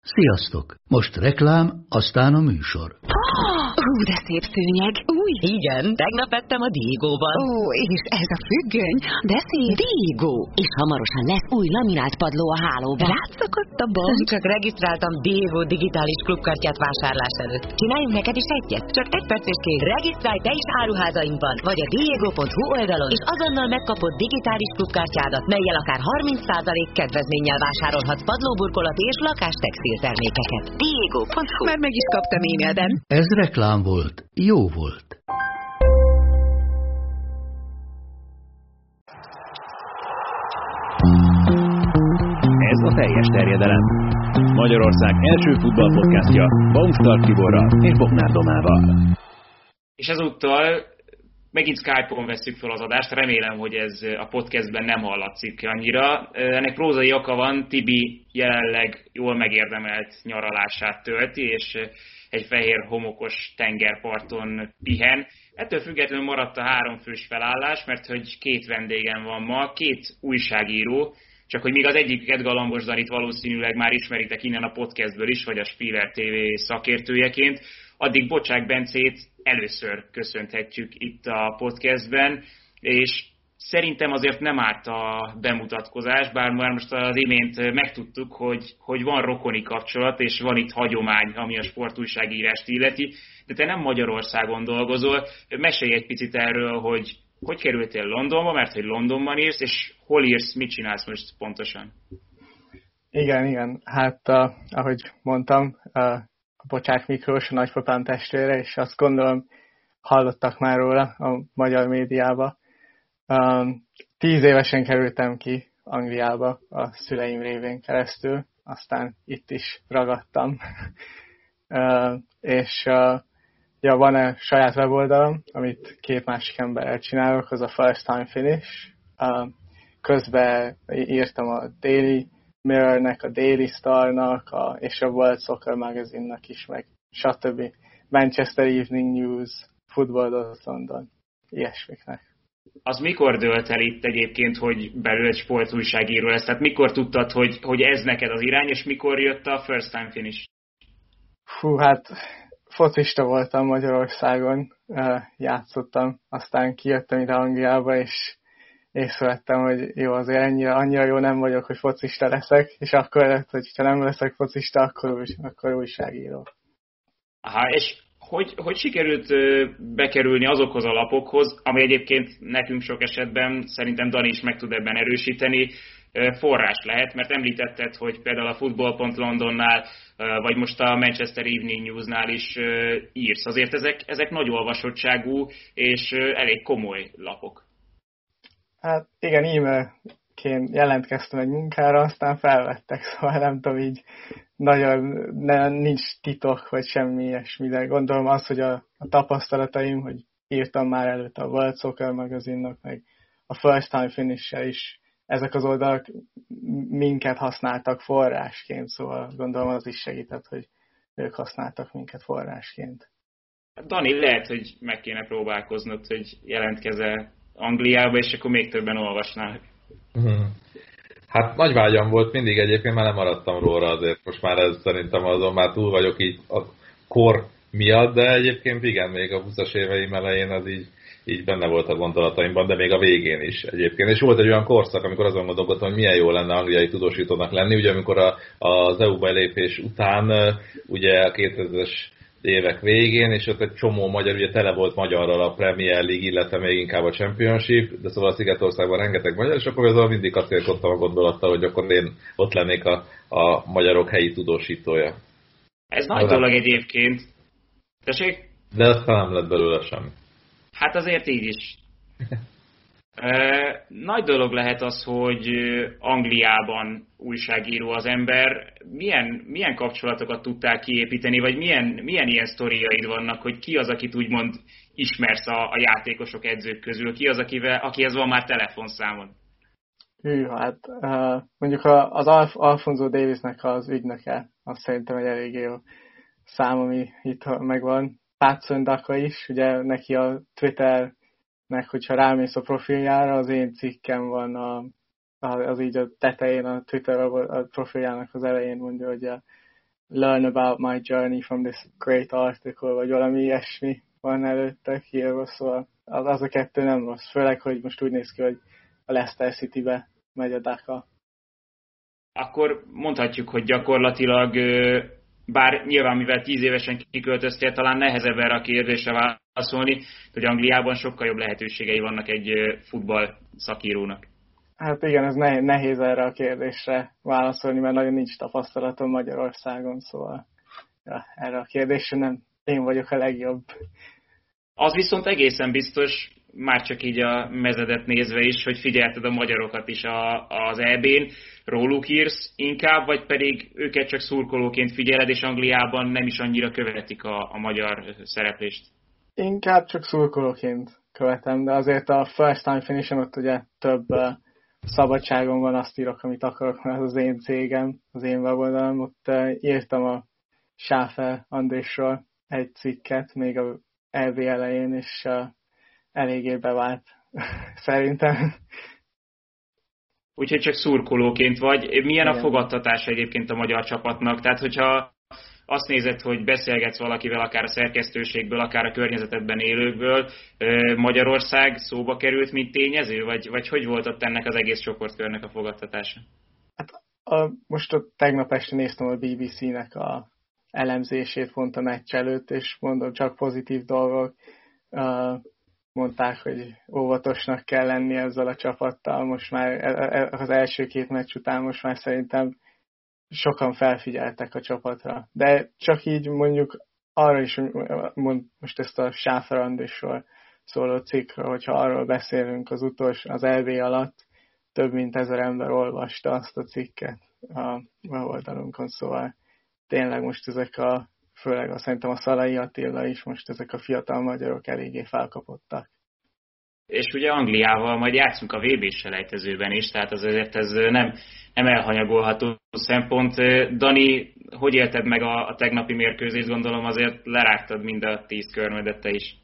Sziasztok! Most reklám, aztán a műsor. Hú, de szép szőnyeg. Új. Igen, tegnap ettem a Diegóban. Ó, és ez a függöny, de szép. Diegó. És hamarosan lesz új laminált padló a hálóban. Rátszakadt a bank. Csak regisztráltam Diegó digitális klubkártyát vásárlás előtt. Csináljunk neked is egyet? Csak egy perceskéig regisztrálj te is áruházainkban, vagy a diego.hu oldalon, és azonnal megkapod digitális klubkártyádat, mellyel akár 30% kedvezménnyel vásárolhatsz padlóburkolati és lakástextiltermékeket. Diego.hu. Már meg is kaptam e-mailben. Ez reklám volt, jó volt. Ez a teljes terjedelem. Magyarország első futballpodcastja Baumstark Tiborral és Bognár Domával. És ezúttal megint Skype-on vesszük fel az adást, remélem, hogy ez a podcastben nem hallatszik annyira. Ennek prózai oka van, Tibi jelenleg jól megérdemelt nyaralását tölti, és egy fehér homokos tengerparton pihen. Ettől függetlenül maradt a 3 fős felállás, mert hogy 2 vendégem van ma, 2 újságíró, csak hogy még az egyiket, Galambos Danit valószínűleg már ismeritek innen a podcastből is, vagy a Spiller TV szakértőjeként, addig Bocsák Bencét először köszönhetjük itt a podcastben, és szerintem azért nem árt a bemutatkozás, bár már most az imént megtudtuk, hogy van rokoni kapcsolat, és van itt hagyomány, ami a sportújságírást illeti, de te nem Magyarországon dolgozol. Mesélj egy picit erről, hogy kerültél Londonba, mert hogy Londonban írsz, és hol írsz, mit csinálsz most pontosan? Igen. Hát, ahogy mondtam, a Bocsák Miklós, a nagypapám testvére, és azt gondolom, hallottak már róla a magyar médiába. 10 évesen kerültem ki Angliába a szüleim révén keresztül, aztán itt is ragadtam. És van egy saját weboldalam, amit 2 másik emberrel csinálok, az a First Time Finish. Közben írtam a Daily Mirrornek, a Daily Starnak, és a World Soccer Magazine-nak is, meg stb. Manchester Evening News, Football London, ilyesmiknek. Az mikor dőlt el itt egyébként, hogy belül egy sportújságíró lesz? Tehát mikor tudtad, hogy ez neked az irány, és mikor jött a First Time Finish? Hát focista voltam Magyarországon, játszottam, aztán kijöttem ide Angliába, és észrevettem, hogy jó, azért annyira jó nem vagyok, hogy focista leszek, és akkor lett, hogy ha nem leszek focista, akkor újságíró. Aha, és hogy sikerült bekerülni azokhoz a lapokhoz, ami egyébként nekünk sok esetben, szerintem Dani is meg tud ebben erősíteni, forrás lehet, mert említetted, hogy például a Football.Londonnál, vagy most a Manchester Evening Newsnál is írsz. Azért ezek nagy olvasottságú és elég komoly lapok. Hát igen, e-mailként jelentkeztem egy munkára, aztán felvettek, szóval nem tudom, így nagyon nincs titok, vagy semmi ilyesmi, de gondolom az, hogy a tapasztalataim, hogy írtam már előtt a World Soccer Magazine-nak, meg a First Time Finish-sel is, ezek az oldalak minket használtak forrásként, szóval gondolom az is segített, hogy ők használtak minket forrásként. Dani, lehet, hogy meg kéne próbálkoznod, hogy jelentkezel Angliába, és akkor még többen olvasnák. Hát nagy vágyam volt mindig egyébként, már nem maradtam róla azért. Most már ez szerintem azon már túl vagyok így a kor miatt, de egyébként igen, még a 20-as éveim elején az így benne volt a gondolataimban, de még a végén is egyébként. És volt egy olyan korszak, amikor azon gondolkodtam, hogy milyen jó lenne angliai tudósítónak lenni, ugye amikor az EU belépés után, ugye a 2000-es évek végén, és ott egy csomó magyar, ugye tele volt magyarral a Premier League, illetve még inkább a Championship, de szóval a Szigetországban rengeteg magyar, és akkor ezzel mindig kacérkodtam a gondolattal, hogy akkor én ott lennék a magyarok helyi tudósítója. Ez nagy dolog egyébként. Tessék? De aztán nem lett belőle semmi. Hát azért így is. Nagy dolog lehet az, hogy Angliában újságíró az ember. Milyen kapcsolatokat tudtál kiépíteni, vagy milyen ilyen sztoriaid vannak, hogy ki az, akit úgymond ismersz a játékosok, edzők közül, ki az, akihez van már telefonszámod? Hát mondjuk az Alphonso Daviesnek az ügynöke, azt szerintem egy elég jó szám, ami itt megvan. Patson Daka is, ugye neki a Twitternek, hogyha rámész a profiljára, az én cikkem van az így a tetején, a Twitter a profiljának az elején mondja, hogy learn about my journey from this great article, vagy valami ilyesmi van előtte írva, szóval az a kettő nem rossz. Főleg, hogy most úgy néz ki, hogy a Leicester City-be megy a Daka. Akkor mondhatjuk, hogy gyakorlatilag, bár nyilván mivel 10 évesen kiköltöztél, talán nehezebb erre a kérdésre válaszolni, hogy Angliában sokkal jobb lehetőségei vannak egy futball szakírónak. Hát igen, ez nehéz erre a kérdésre válaszolni, mert nagyon nincs tapasztalatom Magyarországon, szóval ja, erre a kérdésre nem én vagyok a legjobb. Az viszont egészen biztos, már csak így a mezedet nézve is, hogy figyelted a magyarokat is az EB-n, róluk írsz inkább, vagy pedig őket csak szurkolóként figyeled, és Angliában nem is annyira követik a magyar szereplést? Inkább csak szurkolóként követem, de azért a first time finishen ott ugye több szabadságom van, azt írok, amit akarok, mert ez az én cégem, az én weboldalom. Ott írtam a Sáfer Andrésról egy cikket, még a EB elején, és eléggé bevált szerintem. Úgyhogy csak szurkolóként vagy. Milyen a fogadtatása egyébként a magyar csapatnak? Tehát, hogyha azt nézed, hogy beszélgetsz valakivel, akár a szerkesztőségből, akár a környezetedben élőkből, Magyarország szóba került, mint tényező? Vagy hogy volt ott ennek az egész csoportkörnek a fogadtatása? Hát most tegnap este néztem a BBC-nek a elemzését pont a meccs előtt, és mondom, csak pozitív dolgok. Mondták, hogy óvatosnak kell lenni ezzel a csapattal. Most már az első 2 meccs után most már szerintem sokan felfigyeltek a csapatra. De csak így mondjuk arra is, most ezt a Sáfer Andrésról szóló cikkről, hogyha arról beszélünk az EB alatt, több mint 1000 ember olvasta azt a cikket a oldalunkon, szóval tényleg most főleg szerintem a Szalai Attila is, most ezek a fiatal magyarok eléggé felkapottak. És ugye Angliával majd játszunk a VB-s selejtezőben is, tehát azért ez nem elhanyagolható szempont. Dani, hogy élted meg a tegnapi mérkőzést? Gondolom azért lerágtad mind a 10 körmödet te is.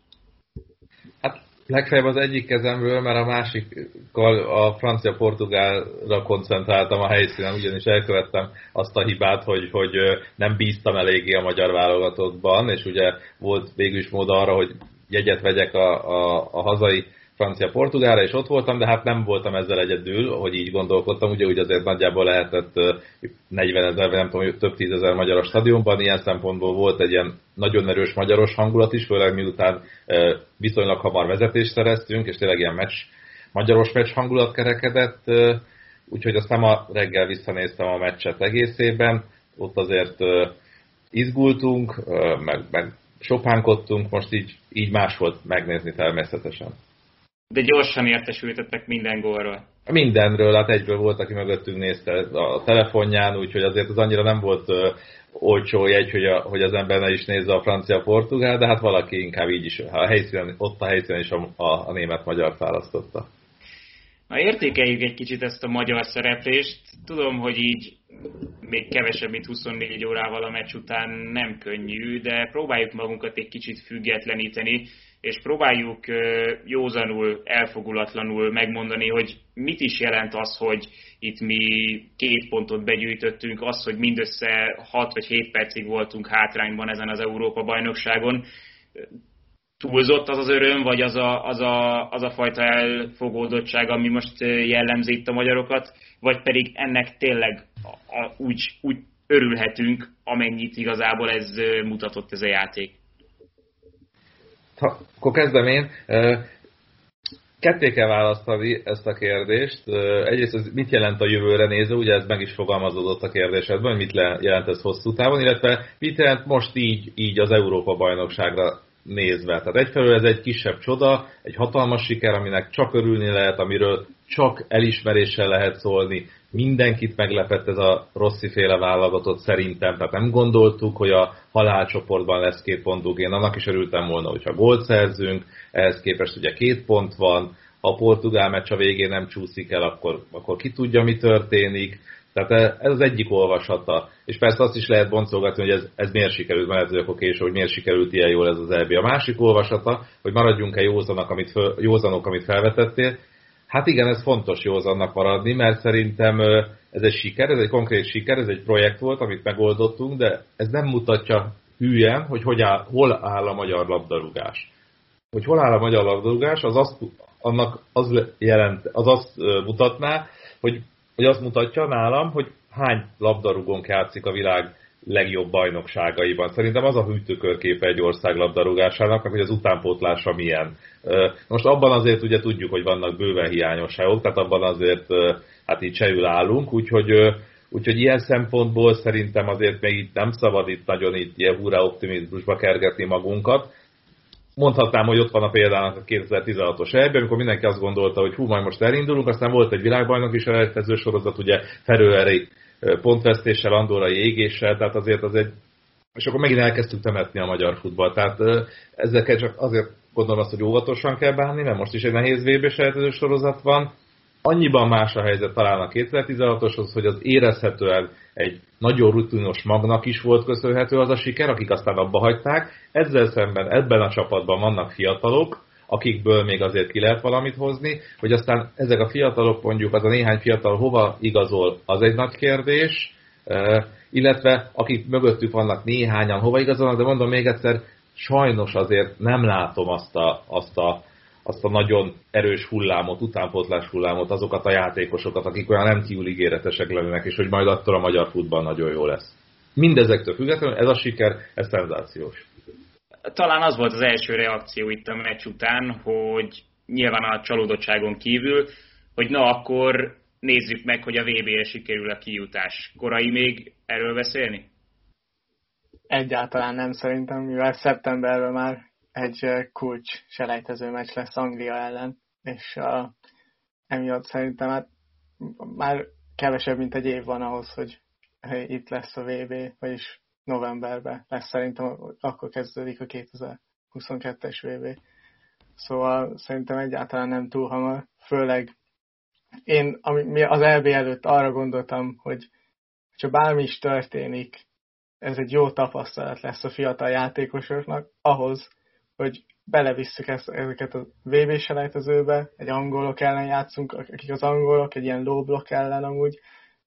Hát legfeljebb az egyik kezemről, mert a másikkal a francia-portugálra koncentráltam a helyszínen, ugyanis elkövettem azt a hibát, hogy nem bíztam eléggé a magyar válogatottban, és ugye volt végül is mód arra, hogy jegyet vegyek a hazai francia-portugálra, és ott voltam, de hát nem voltam ezzel egyedül, hogy így gondolkodtam, ugye úgy azért nagyjából lehetett 40 000, nem tudom, több 10 000 magyar a stadionban, ilyen szempontból volt egy ilyen nagyon erős magyaros hangulat is, főleg miután viszonylag hamar vezetést szereztünk, és tényleg ilyen magyaros meccs hangulat kerekedett, úgyhogy aztán ma reggel visszanéztem a meccset egészében, ott azért izgultunk, meg sopánkodtunk, most így más volt megnézni természetesen. De gyorsan értesültetek minden gólról. Mindenről, hát egyből volt, aki mögöttünk nézte a telefonján, úgyhogy azért az annyira nem volt olcsó jegy, hogy az ember ne is nézze a francia-portugál, de hát valaki inkább így is, ott a helyszínen is a német-magyart választotta. Na, értékeljük egy kicsit ezt a magyar szereplést. Tudom, hogy így még kevesebb, mint 24 órával a meccs után nem könnyű, de próbáljuk magunkat egy kicsit függetleníteni, és próbáljuk józanul, elfogulatlanul megmondani, hogy mit is jelent az, hogy itt mi 2 pontot begyűjtöttünk, az, hogy mindössze 6 vagy 7 percig voltunk hátrányban ezen az Európa-bajnokságon. Túlzott az öröm, vagy az a fajta elfogódottság, ami most jellemzi itt a magyarokat, vagy pedig ennek tényleg úgy örülhetünk, amennyit igazából ez mutatott ez a játék. Akkor kezdem én. Ketté kell választani ezt a kérdést. Egyrészt ez mit jelent a jövőre nézve, ugye ez meg is fogalmazódott a kérdésedben, hogy mit jelent ez hosszú távon, illetve mit jelent most így az Európa-bajnokságra nézve. Tehát egyfelől ez egy kisebb csoda, egy hatalmas siker, aminek csak örülni lehet, amiről csak elismeréssel lehet szólni. Mindenkit meglepett ez a Rossi-féle válogatott szerintem, tehát nem gondoltuk, hogy a halálcsoportban lesz 2 pontunk. Én annak is örültem volna, hogyha gólt szerzünk, ehhez képest ugye 2 pont van, ha a portugál meccs a végén nem csúszik el, akkor ki tudja, mi történik. Tehát ez az egyik olvasata. És persze azt is lehet boncolgatni, hogy ez miért sikerült, mert ez akkor késő, hogy miért sikerült ilyen jól ez az EB. A másik olvasata, hogy maradjunk-e józanok, amit felvetettél. Hát igen, ez fontos józannak maradni, mert szerintem ez egy siker, ez egy konkrét siker, ez egy projekt volt, amit megoldottunk, de ez nem mutatja hülyen, hogy hol áll a magyar labdarúgás. Hogy hol áll a magyar labdarúgás, az azt mutatná, hogy azt mutatja nálam, hogy hány labdarúgónk játszik a világ legjobb bajnokságaiban. Szerintem az a hűtőkörképe egy ország labdarúgásának, hogy az utánpótlása milyen. Most abban azért ugye tudjuk, hogy vannak bőven hiányosságok, tehát abban azért hát így sejül állunk, úgyhogy ilyen szempontból szerintem azért még itt nem szabad itt nagyon ilyen hurrá optimizmusba kergetni magunkat. Mondhatnám, hogy ott van a példának a 2016-os EB, amikor mindenki azt gondolta, hogy majd most elindulunk, aztán volt egy világbajnoki selejtező sorozat, ugye Feröeri pontvesztéssel, andorrai égéssel, tehát azért az egy... És akkor megint elkezdtük temetni a magyar futball. Tehát ezzel csak azért gondolom azt, hogy óvatosan kell bánni, mert most is egy nehéz VB selejtező sorozat van. Annyiban más a helyzet talán a 2016-oshoz, hogy az érezhetően egy nagyon rutinos magnak is volt köszönhető az a siker, akik aztán abba hagyták. Ezzel szemben ebben a csapatban vannak fiatalok, akikből még azért ki lehet valamit hozni, hogy aztán ezek a fiatalok, mondjuk az a néhány fiatal hova igazol, az egy nagy kérdés, illetve akik mögöttük vannak néhányan hova igazolnak, de mondom még egyszer, sajnos azért nem látom azt a nagyon erős hullámot, utánpótlás hullámot, azokat a játékosokat, akik olyan rendkívül ígéretesek lennének, és hogy majd attól a magyar futball nagyon jó lesz. Mindezektől függetlenül ez a siker, ez szenzációs. Talán az volt az első reakció itt a meccs után, hogy nyilván a csalódottságon kívül, hogy na akkor nézzük meg, hogy a VB-re sikerül a kijutás. Korai még erről beszélni? Egyáltalán nem szerintem, mivel szeptemberben már egy kulcs selejtező meccs lesz Anglia ellen, és emiatt szerintem hát már kevesebb, mint egy év van ahhoz, hogy itt lesz a VB, vagyis novemberben lesz szerintem, akkor kezdődik a 2022-es VB. Szóval szerintem egyáltalán nem túl hamar, főleg én az EB előtt arra gondoltam, hogy ha bármi is történik, ez egy jó tapasztalat lesz a fiatal játékosoknak ahhoz, hogy belevisszük ezeket a VB-selejtezőbe, egy angolok ellen játszunk, akik az angolok, egy ilyen low block ellen amúgy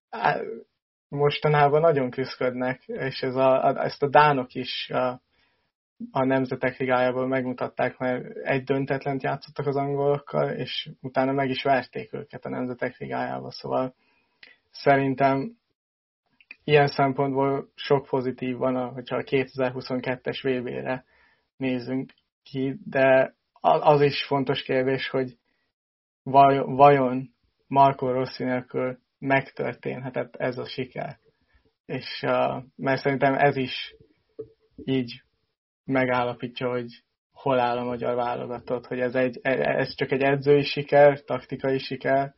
mostanában nagyon küszködnek, és ezt a dánok is a Nemzetek Ligájából megmutatták, mert egy döntetlent játszottak az angolokkal, és utána meg is verték őket a Nemzetek Ligájába, szóval szerintem ilyen szempontból sok pozitív van, hogyha a 2022-es VB-re nézzünk ki, de az is fontos kérdés, hogy vajon Marco Rossi nélkül megtörténhetett ez a siker. És mert szerintem ez is így megállapítja, hogy hol áll a magyar válogatott, hogy ez csak egy edzői siker, taktikai siker,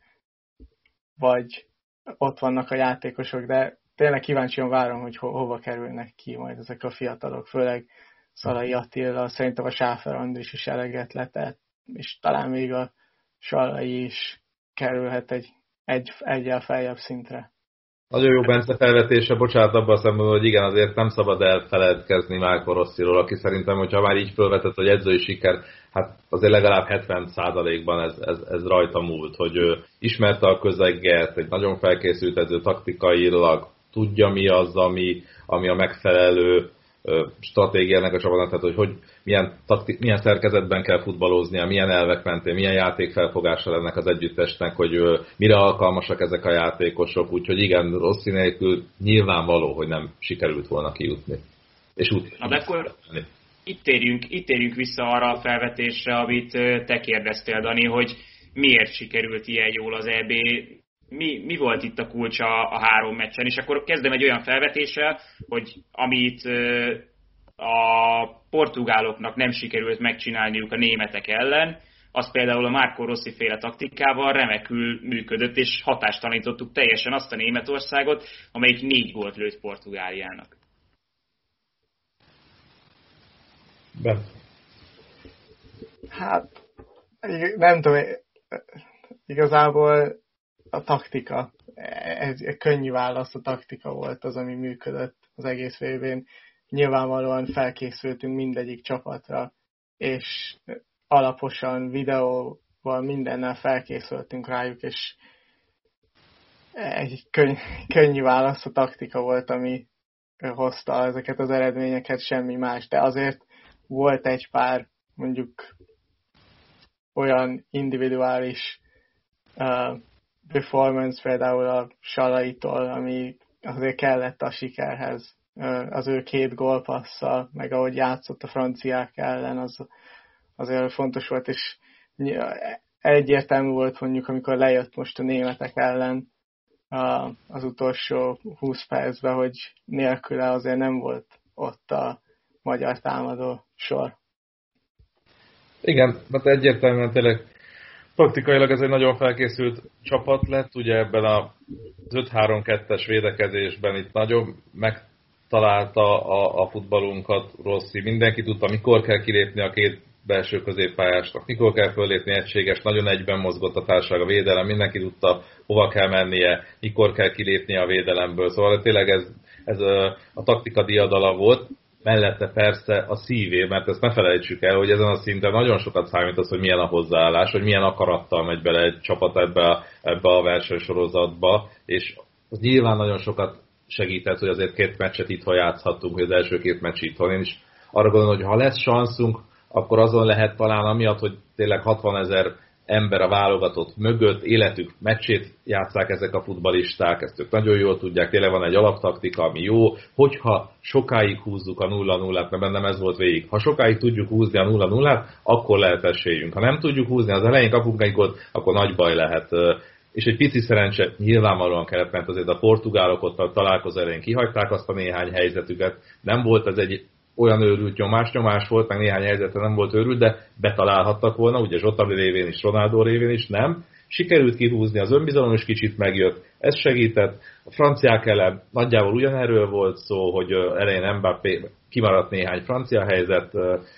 vagy ott vannak a játékosok, de tényleg kíváncsian várom, hogy hova kerülnek ki majd ezek a fiatalok, főleg Szalai Attila, szerintem a Sáfer Andris is eleget letett, és talán még a Salai is kerülhet egyel feljebb szintre. Nagyon jó Bence felvetése, bocsánat, abban a szemben, hogy igen, azért nem szabad elfeledkezni Marco Rossiról, aki szerintem, hogyha már így felvetett, hogy edzői siker, hát azért legalább 70%-ban ez rajta múlt, hogy ő ismerte a közeget, egy nagyon felkészült edző taktikailag, tudja mi az, ami a megfelelő stratégiának a csapatnak, tehát hogy milyen szerkezetben kell futballoznia, milyen elvek mentén, milyen játékfelfogása ennek az együttesnek, hogy mire alkalmasak ezek a játékosok, úgyhogy igen, Rossi nélkül nyilvánvaló, hogy nem sikerült volna kijutni. És na de akkor itt térjünk vissza arra a felvetésre, amit te kérdeztél, Dani, hogy miért sikerült ilyen jól az EB, mi volt itt a kulcs a három meccsen, és akkor kezdem egy olyan felvetéssel, hogy amit a portugáloknak nem sikerült megcsinálniuk a németek ellen, az például a Marco Rossi féle taktikával remekül működött, és hatástalanítottuk teljesen azt a Németországot, amelyik 4 gólt lőtt Portugáliának. Hát, nem tudom, igazából a taktika, egy könnyű válasz, a taktika volt az, ami működött az egész VB-n. Nyilvánvalóan felkészültünk mindegyik csapatra, és alaposan, videóval, mindennel felkészültünk rájuk, és egy könnyű válasz, a taktika volt, ami hozta ezeket az eredményeket, semmi más. De azért volt egy pár, mondjuk olyan individuális performance, például a Salaitól, ami azért kellett a sikerhez. Az ő 2 gólpasszal, meg ahogy játszott a franciák ellen, az azért fontos volt, és egyértelmű volt mondjuk, amikor lejött most a németek ellen az utolsó 20 percben, hogy nélküle azért nem volt ott a magyar támadó sor. Igen, mert egyértelműen tényleg taktikailag ez egy nagyon felkészült csapat lett, ugye ebben az 5-3-2-es védekezésben itt nagyon megtalálta a futballunkat Rossi, mindenki tudta, mikor kell kilépni a 2 belső középpályásnak, mikor kell föllépni egységes, nagyon egyben mozgott a társaság, a védelem, mindenki tudta, hova kell mennie, mikor kell kilépnie a védelemből, szóval tényleg ez a taktika diadala volt, mellette persze a szívé, mert ezt ne felejtsük el, hogy ezen a szinten nagyon sokat számít az, hogy milyen a hozzáállás, hogy milyen akarattal megy bele egy csapat ebbe a versenysorozatba, és az nyilván nagyon sokat segített, hogy azért 2 meccset itthon játszhattunk, hogy az első 2 meccs itthon. Én is arra gondolom, hogy ha lesz sanszunk, akkor azon lehet talán amiatt, hogy tényleg 60 000 ember a válogatott mögött, életük meccsét játsszák ezek a futballisták, ezt ők nagyon jól tudják, tényleg van egy alaptaktika, ami jó, hogyha sokáig húzzuk a 0-0-át, mert bennem ez volt végig, ha sokáig tudjuk húzni a 0-0-át, akkor lehet esélyünk. Ha nem tudjuk húzni, az elején kapunk egy gólt, akkor nagy baj lehet. És egy pici szerencse nyilvánvalóan kellett, mert azért a portugálok ott a találkozó elején kihagyták azt a néhány helyzetüket, nem volt ez egy olyan őrült nyomás volt, meg néhány helyzetre nem volt őrült, de betalálhattak volna, ugye Zsota révén is, Ronaldo révén is, nem. Sikerült kihúzni, az önbizalom is kicsit megjött, ez segített. A franciák ellen nagyjából ugyanerről volt szó, hogy elején Mbappé kimaradt néhány francia helyzet.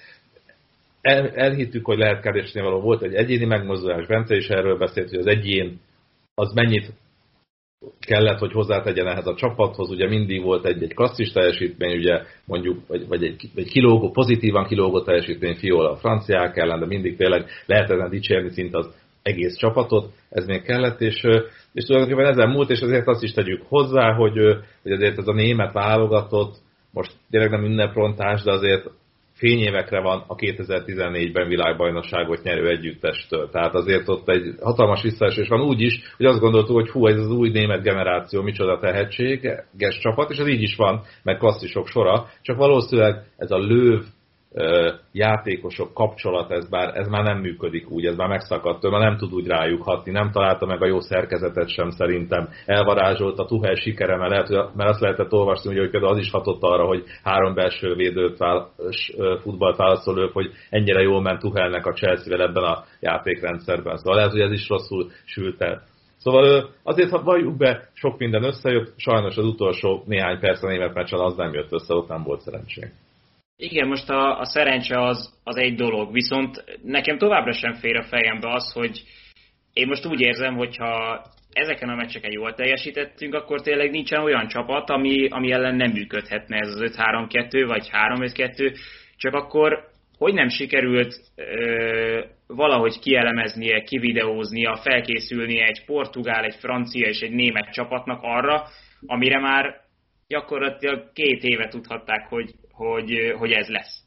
Elhittük, hogy lehet keresni való, volt egy egyéni megmozdulás, Bence is erről beszélt, hogy az egyén az mennyit kellett, hogy hozzátegyen ehhez a csapathoz, ugye mindig volt egy klasszis teljesítmény, ugye mondjuk, vagy egy kilógó, pozitívan kilógó teljesítmény Fiola a franciák ellen, de mindig tényleg lehet ezen dicsérni szinte az egész csapatot, ez még kellett, és tulajdonképpen ezen múlt, és azért azt is tegyük hozzá, hogy azért ez a német válogatott, most tényleg nem ünneprontás, de azért fényévekre van a 2014-ben világbajnokságot nyerő együttestől. Tehát azért ott egy hatalmas visszaesés van úgy is, hogy azt gondoltuk, hogy hú, ez az új német generáció, micsoda tehetséges csapat, és ez így is van, meg klasszisok sora, csak valószínűleg ez a Löw játékosok kapcsolat, ez már nem működik úgy, ez már megszakadt tőle, nem tud úgy rájuk hatni, nem találta meg a jó szerkezetet sem szerintem, elvarázsolt a Tuchel sikere, mert azt lehetett olvasni, hogy például az is hatott arra, hogy 3 belső védőt futballt válaszol Löw, hogy ennyire jól ment Tuchelnek a Chelsea-vel ebben a játékrendszerben, szóval lehet, hogy ez is rosszul sült el. Szóval azért, ha valljuk be, sok minden összejött, sajnos az utolsó néhány perc a német meccsen az nem jött össze, ott nem volt szerencség. Igen, most a szerencse az egy dolog, viszont nekem továbbra sem fér a fejembe az, hogy én most úgy érzem, hogyha ezeken a meccseken jól teljesítettünk, akkor tényleg nincsen olyan csapat, ami ellen nem működhetne ez az 5-3-2 vagy 3-5-2, csak akkor hogy nem sikerült valahogy kielemeznie, kivideóznia, felkészülnie egy portugál, egy francia és egy német csapatnak arra, amire már gyakorlatilag 2 éve tudhatták, hogy ez lesz.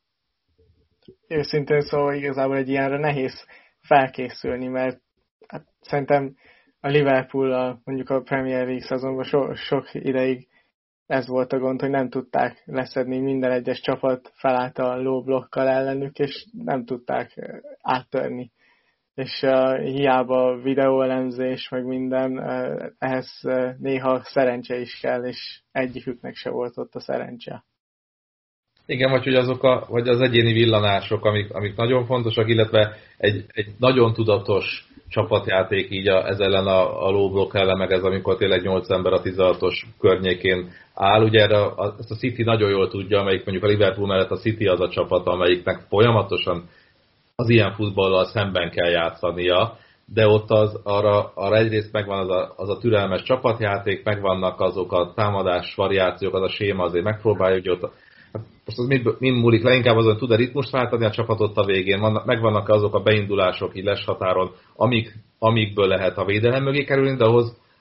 Őszintén szóval igazából egy ilyenre nehéz felkészülni, mert hát szerintem a Liverpool mondjuk a Premier League szezonban sok ideig ez volt a gond, hogy nem tudták leszedni, minden egyes csapat felállt a low blockkal ellenük, és nem tudták áttörni. És hiába videóelemzés, meg minden, ehhez néha szerencse is kell, és egyiküknek se volt ott a szerencse. Igen, vagy az egyéni villanások, amik nagyon fontosak, illetve egy nagyon tudatos csapatjáték így ez ellen a low block ellen, meg ez amikor tényleg 8 ember a 16-os környékén áll. Ugye ezt a City nagyon jól tudja, amelyik mondjuk a Liverpool mellett a City az a csapat, amelyiknek folyamatosan az ilyen futballal szemben kell játszania, de ott arra egyrészt megvan az a türelmes csapatjáték, megvannak azok a támadás variációk, az a séma, azért megpróbáljuk, hogy ott most az mind múlik le, inkább azon tud-e ritmust váltani a csapatot a végén, megvannak azok a beindulások így leshatáron, amikből lehet a védelem mögé kerülni, de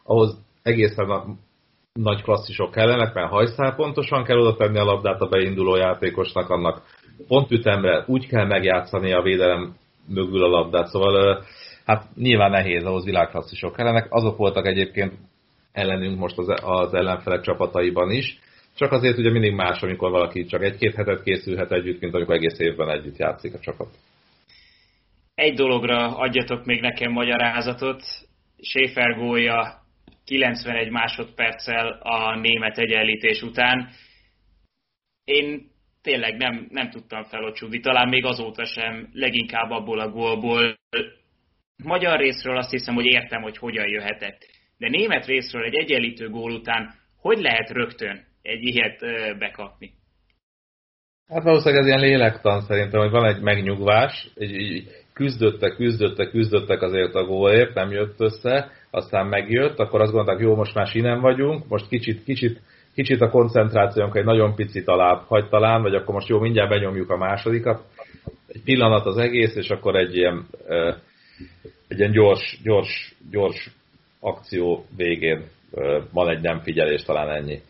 ahhoz egészen nagy klasszisok kellenek, mert hajszál pontosan kell oda tenni a labdát a beinduló játékosnak, annak pontütemre úgy kell megjátszani a védelem mögül a labdát, szóval hát nyilván nehéz, ahhoz világklasszisok kellenek. Azok voltak egyébként ellenünk most az ellenfelek csapataiban is, csak azért ugye mindig más, amikor valaki csak 1-2 hetet készülhet együtt, mint amikor egész évben együtt játszik a csapat. Egy dologra adjatok még nekem magyarázatot. Schäfer gólja 91 másodperccel a német egyenlítés után. Én tényleg nem tudtam felocsúdni, talán még azóta sem, leginkább abból a gólból. Magyar részről azt hiszem, hogy értem, hogy hogyan jöhetett. De német részről egy egyenlítő gól után hogy lehet rögtön egy ilyet bekapni? Hát valószínűleg ez ilyen lélektan szerintem, hogy van egy megnyugvás, küzdöttek azért a gólért, nem jött össze, aztán megjött, akkor azt gondolták, jó, most már sinem vagyunk, most kicsit a koncentrációnk egy nagyon picit alább hagy talán, vagy akkor most jó, mindjárt benyomjuk a másodikat. Egy pillanat az egész, és akkor egy ilyen gyors akció végén van egy nem figyelés, talán ennyi.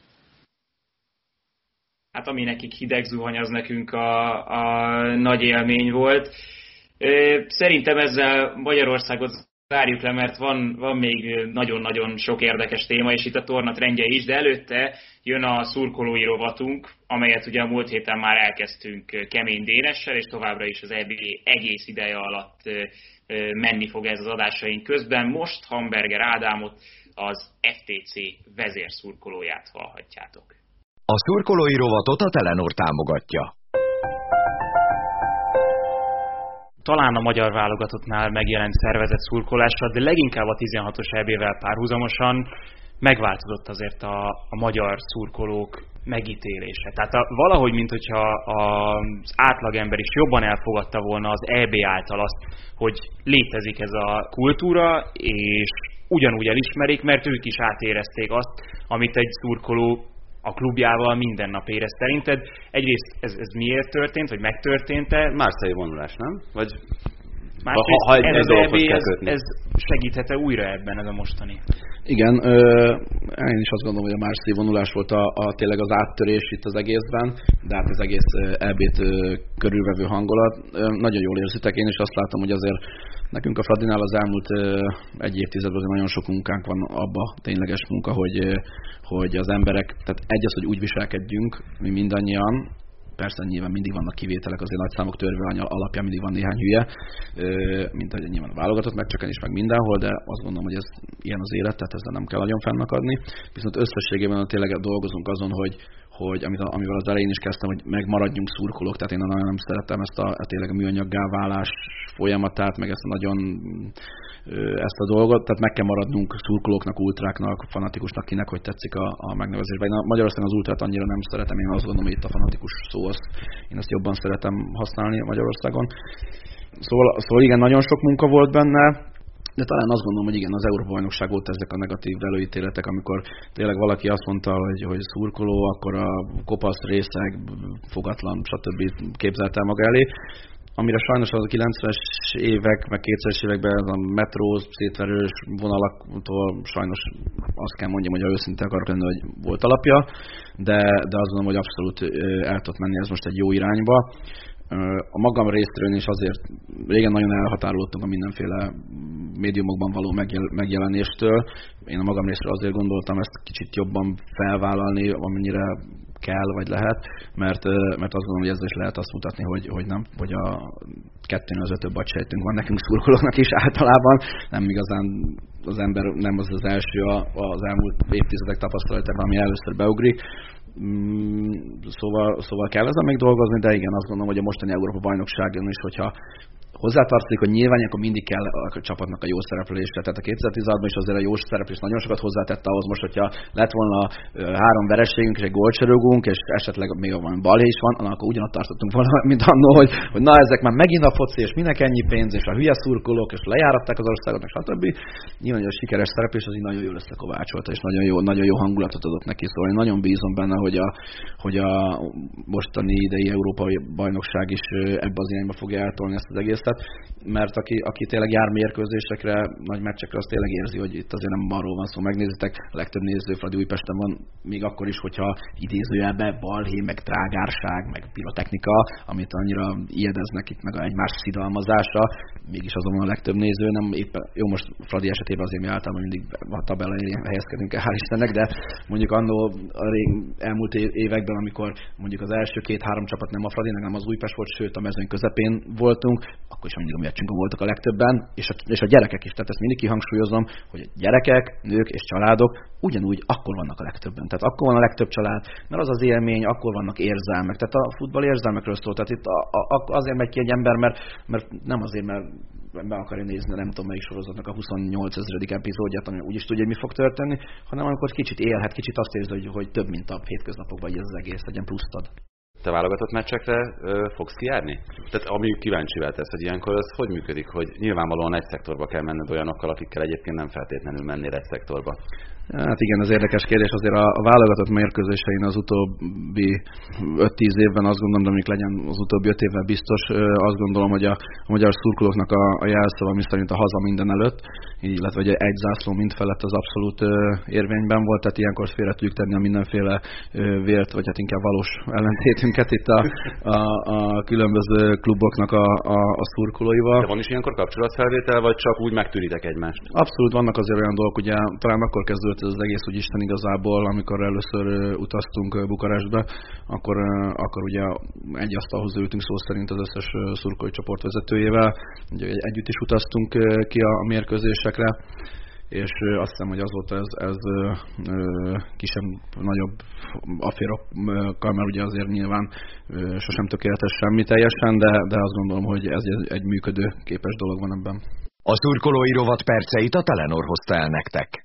Hát ami nekik hideg zuhany, az nekünk a nagy élmény volt. Szerintem ezzel Magyarországot zárjuk le, mert van még nagyon-nagyon sok érdekes téma, és itt a tornatrendje is, de előtte jön a szurkolói rovatunk, amelyet ugye a múlt héten már elkezdtünk Kemény Dénessel, és továbbra is az EB egész ideje alatt menni fog ez az adásaink közben. Most Hamberger Ádámot, az FTC vezérszurkolóját hallhatjátok. A szurkolói rovatot a Telenor támogatja. Talán a magyar válogatottnál megjelent szervezett szurkolásra, de leginkább a 16-os EB-vel párhuzamosan megváltozott azért a magyar szurkolók megítélése. Tehát valahogy, minthogyha az átlagember is jobban elfogadta volna az EB által azt, hogy létezik ez a kultúra, és ugyanúgy elismerik, mert ők is átérezték azt, amit egy szurkoló a klubjával minden nap érez. Szerinted egyrészt ez miért történt, vagy megtörtént-e? Márciai vonulás, nem? Vagy másrészt ez az EB, ez segíthet-e újra ebben ez a mostani? Igen, én is azt gondolom, hogy a márciai vonulás volt tényleg az áttörés itt az egészben, de hát az egész EB-t körülvevő hangulat. Nagyon jól érzitek, én is azt látom, hogy azért nekünk a Fradinál az elmúlt egy évtizedben nagyon sok munkánk van abba, tényleges munka, hogy az emberek, tehát az, hogy úgy viselkedjünk, mi mindannyian, persze nyilván mindig vannak kivételek, azért nagy számok törvény alapján mindig van néhány hülye, mint ahogy nyilván a válogatott megcsökkenés meg mindenhol, de azt gondolom, hogy ez ilyen az élet, tehát ezzel nem kell nagyon fennakadni. Viszont összességében tényleg dolgozunk azon, hogy amivel az elején is kezdtem, hogy megmaradjunk szurkolók, tehát én nagyon nem szeretem ezt a tényleg a műanyaggá válás folyamatát, meg ezt a dolgot, tehát meg kell maradnunk szurkolóknak, ultráknak, fanatikusnak, kinek hogy tetszik a megnevezésben. Én Magyarországon az ultrát annyira nem szeretem, én azt gondolom, hogy itt a fanatikus szó, én ezt jobban szeretem használni Magyarországon. Szóval igen, nagyon sok munka volt benne, de talán azt gondolom, hogy igen, az Európa-bajnokság volt ezek a negatív előítéletek, amikor tényleg valaki azt mondta, hogy szurkoló, akkor a kopasz, részeg, fogatlan, stb. Képzelte maga elé. Amire sajnos az a 90-es évek, meg 2000-es években ez a metró, szétverős vonalaktól sajnos azt kell mondjam, hogy őszinte akarok lenni, hogy volt alapja, de azt gondolom, hogy abszolút el tudott menni ez most egy jó irányba. A magam részéről is azért régen nagyon elhatárolódtunk a mindenféle médiumokban való megjelenéstől. Én a magam részéről azért gondoltam ezt kicsit jobban felvállalni, amennyire kell vagy lehet, mert azt gondolom, hogy ezzel is lehet azt mutatni, hogy a kettőnél az ötöbb agysejtünk van nekünk szurkolóknak is általában. Nem igazán az ember nem az első az elmúlt évtizedek tapasztalatában, ami először beugrik. Szóval kell ezen még dolgozni, de igen, azt gondolom, hogy a mostani Európa-bajnokságon is, hogyha hozzátartozik, hogy nyilván akkor mindig kell a csapatnak a jó szereplésre. Tehát a 2016-ban is azért a jó szereplés nagyon sokat hozzátette ahhoz most, hogyha lett volna 3 vereségünk és egy gólcsörögünk, és esetleg még valami balhé is van, akkor ugyanott tartottunk volna, mint annól, hogy na ezek már megint a foci, és minek ennyi pénz, és a hülye szurkolók, és lejáratták az országot, meg stb. Nyilván, hogy a sikeres szereplés az így nagyon jól összekovácsolta, és nagyon jó hangulatot adott neki. Szóval én nagyon bízom benne, hogy a mostani idei Európai Bajnokság is ebbe az irányba fogja eltolni ezt az egészet. Tehát, mert aki tényleg jár mérkőzésekre, nagy meccsekre, az tényleg érzi, hogy itt azért nem arról van szó. Megnézitek, a legtöbb néző Fradi Újpesten van, még akkor is, hogyha idézőjelbe balhé, meg trágárság, meg pirotechnika, amit annyira ijedeznek itt, meg egymás szidalmazása, mégis azon van a legtöbb néző, nem éppen, jó, most Fradi esetében azért mi általában mindig a tabella elején helyezkedünk el, hál' Istennek, de mondjuk annó a elmúlt években, amikor mondjuk az első 2-3 csapat nem a Fradi, nem az Újpest volt, sőt a mezőny közepén voltunk, akkor is mindig a meccsünkön voltak a legtöbben, és a gyerekek is, tehát ezt mindig kihangsúlyozom, hogy a gyerekek, nők és családok ugyanúgy akkor vannak a legtöbben. Tehát akkor van a legtöbb család, mert az az élmény, akkor vannak érzelmek. Tehát a futball érzelmekről szól. Tehát itt azért megy ki egy ember, mert nem azért, mert be akarja nézni, nem tudom melyik sorozatnak a 28 000. epizódját, ami úgyis tudja, hogy mi fog történni, hanem amikor kicsit élhet, kicsit azt érzi, hogy több, mint a hétköznapokban, hogy ez az egész legyen pluszt ad. Te válogatott meccsekre fogsz kijárni? Tehát ami kíváncsivel tesz, hogy ilyenkor az hogy működik, hogy nyilvánvalóan egy szektorba kell menned olyanokkal, akikkel egyébként nem feltétlenül mennél egy szektorba. Hát igen, az érdekes kérdés. Azért a válogatott mérkőzésein az utóbbi 5-10 évben azt gondolom, de mondjuk legyen az utóbbi 5 évvel biztos, azt gondolom, hogy a magyar szurkolóknak a jelszava, ami szerint a haza minden előtt, illetve hogy egy zászló mind felett az abszolút érvényben volt, tehát ilyenkor félre tudjuk tenni a mindenféle vélt, vagy hát inkább valós ellentétünket itt a különböző kluboknak a szurkolóival. De van is ilyenkor kapcsolatfelvétel, vagy csak úgy megtűritek egymást? Abszolút vannak azért olyan dolgok, ugye talán akkor kezdődött ez az egész, hogy Isten igazából, amikor először utaztunk Bukarestbe, akkor ugye egy asztalhoz ültünk szó szerint az összes szurkolói csoport vezetőjével, ugye együtt is utaztunk ki a mérkőzésekre, és azt hiszem, hogy azóta ez kisebb, nagyobb afférokkal, mert ugye azért nyilván sosem tökéletes semmi teljesen, de azt gondolom, hogy ez egy működő képes dolog van ebben. A szurkolói rovat perceit a Telenor hozta el nektek.